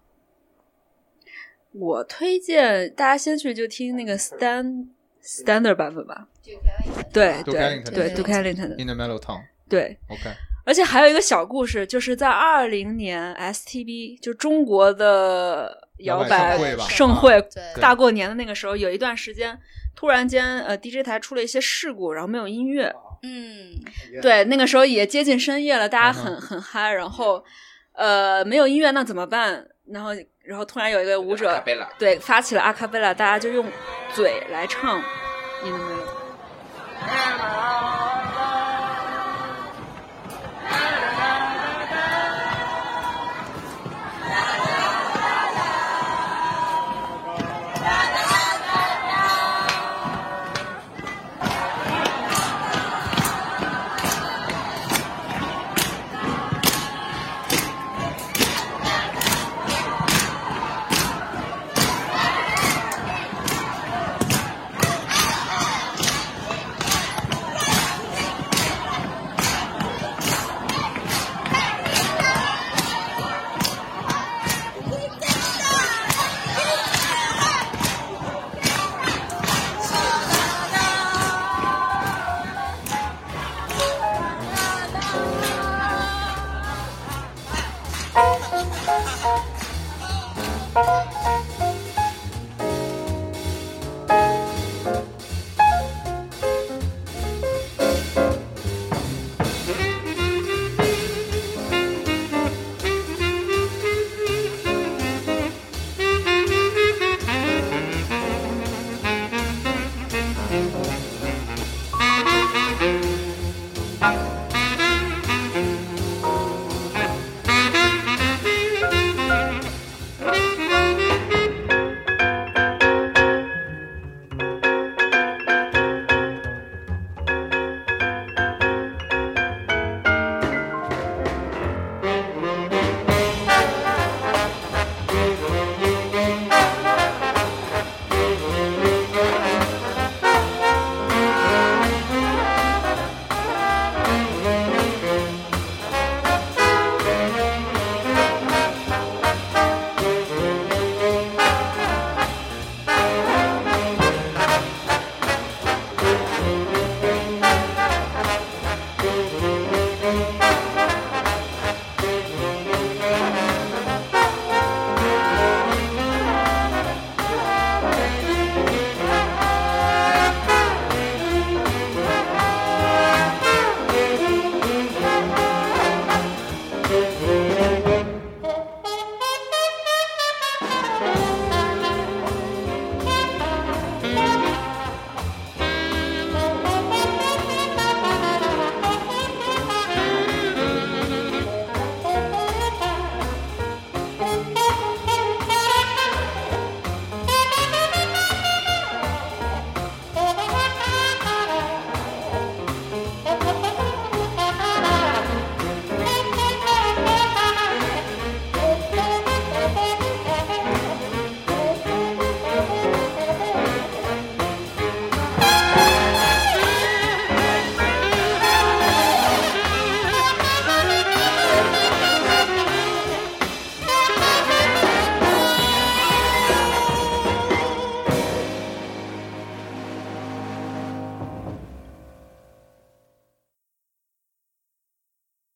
我推荐大家先去就听那个 standard 版本吧。对对对 Duke Ellington 的 In the Mellow Town。 对 ，OK。 而且还有一个小故事，就是在2020年 STB 就中国的摇摆盛会大过年的那个时候，有一段时间突然间DJ 台出了一些事故，然后没有音乐。对，那个时候也接近深夜了，大家很嗨，然后没有音乐那怎么办？然后突然有一个舞者对发起了阿卡贝拉，大家就用嘴来唱 In the Mellow。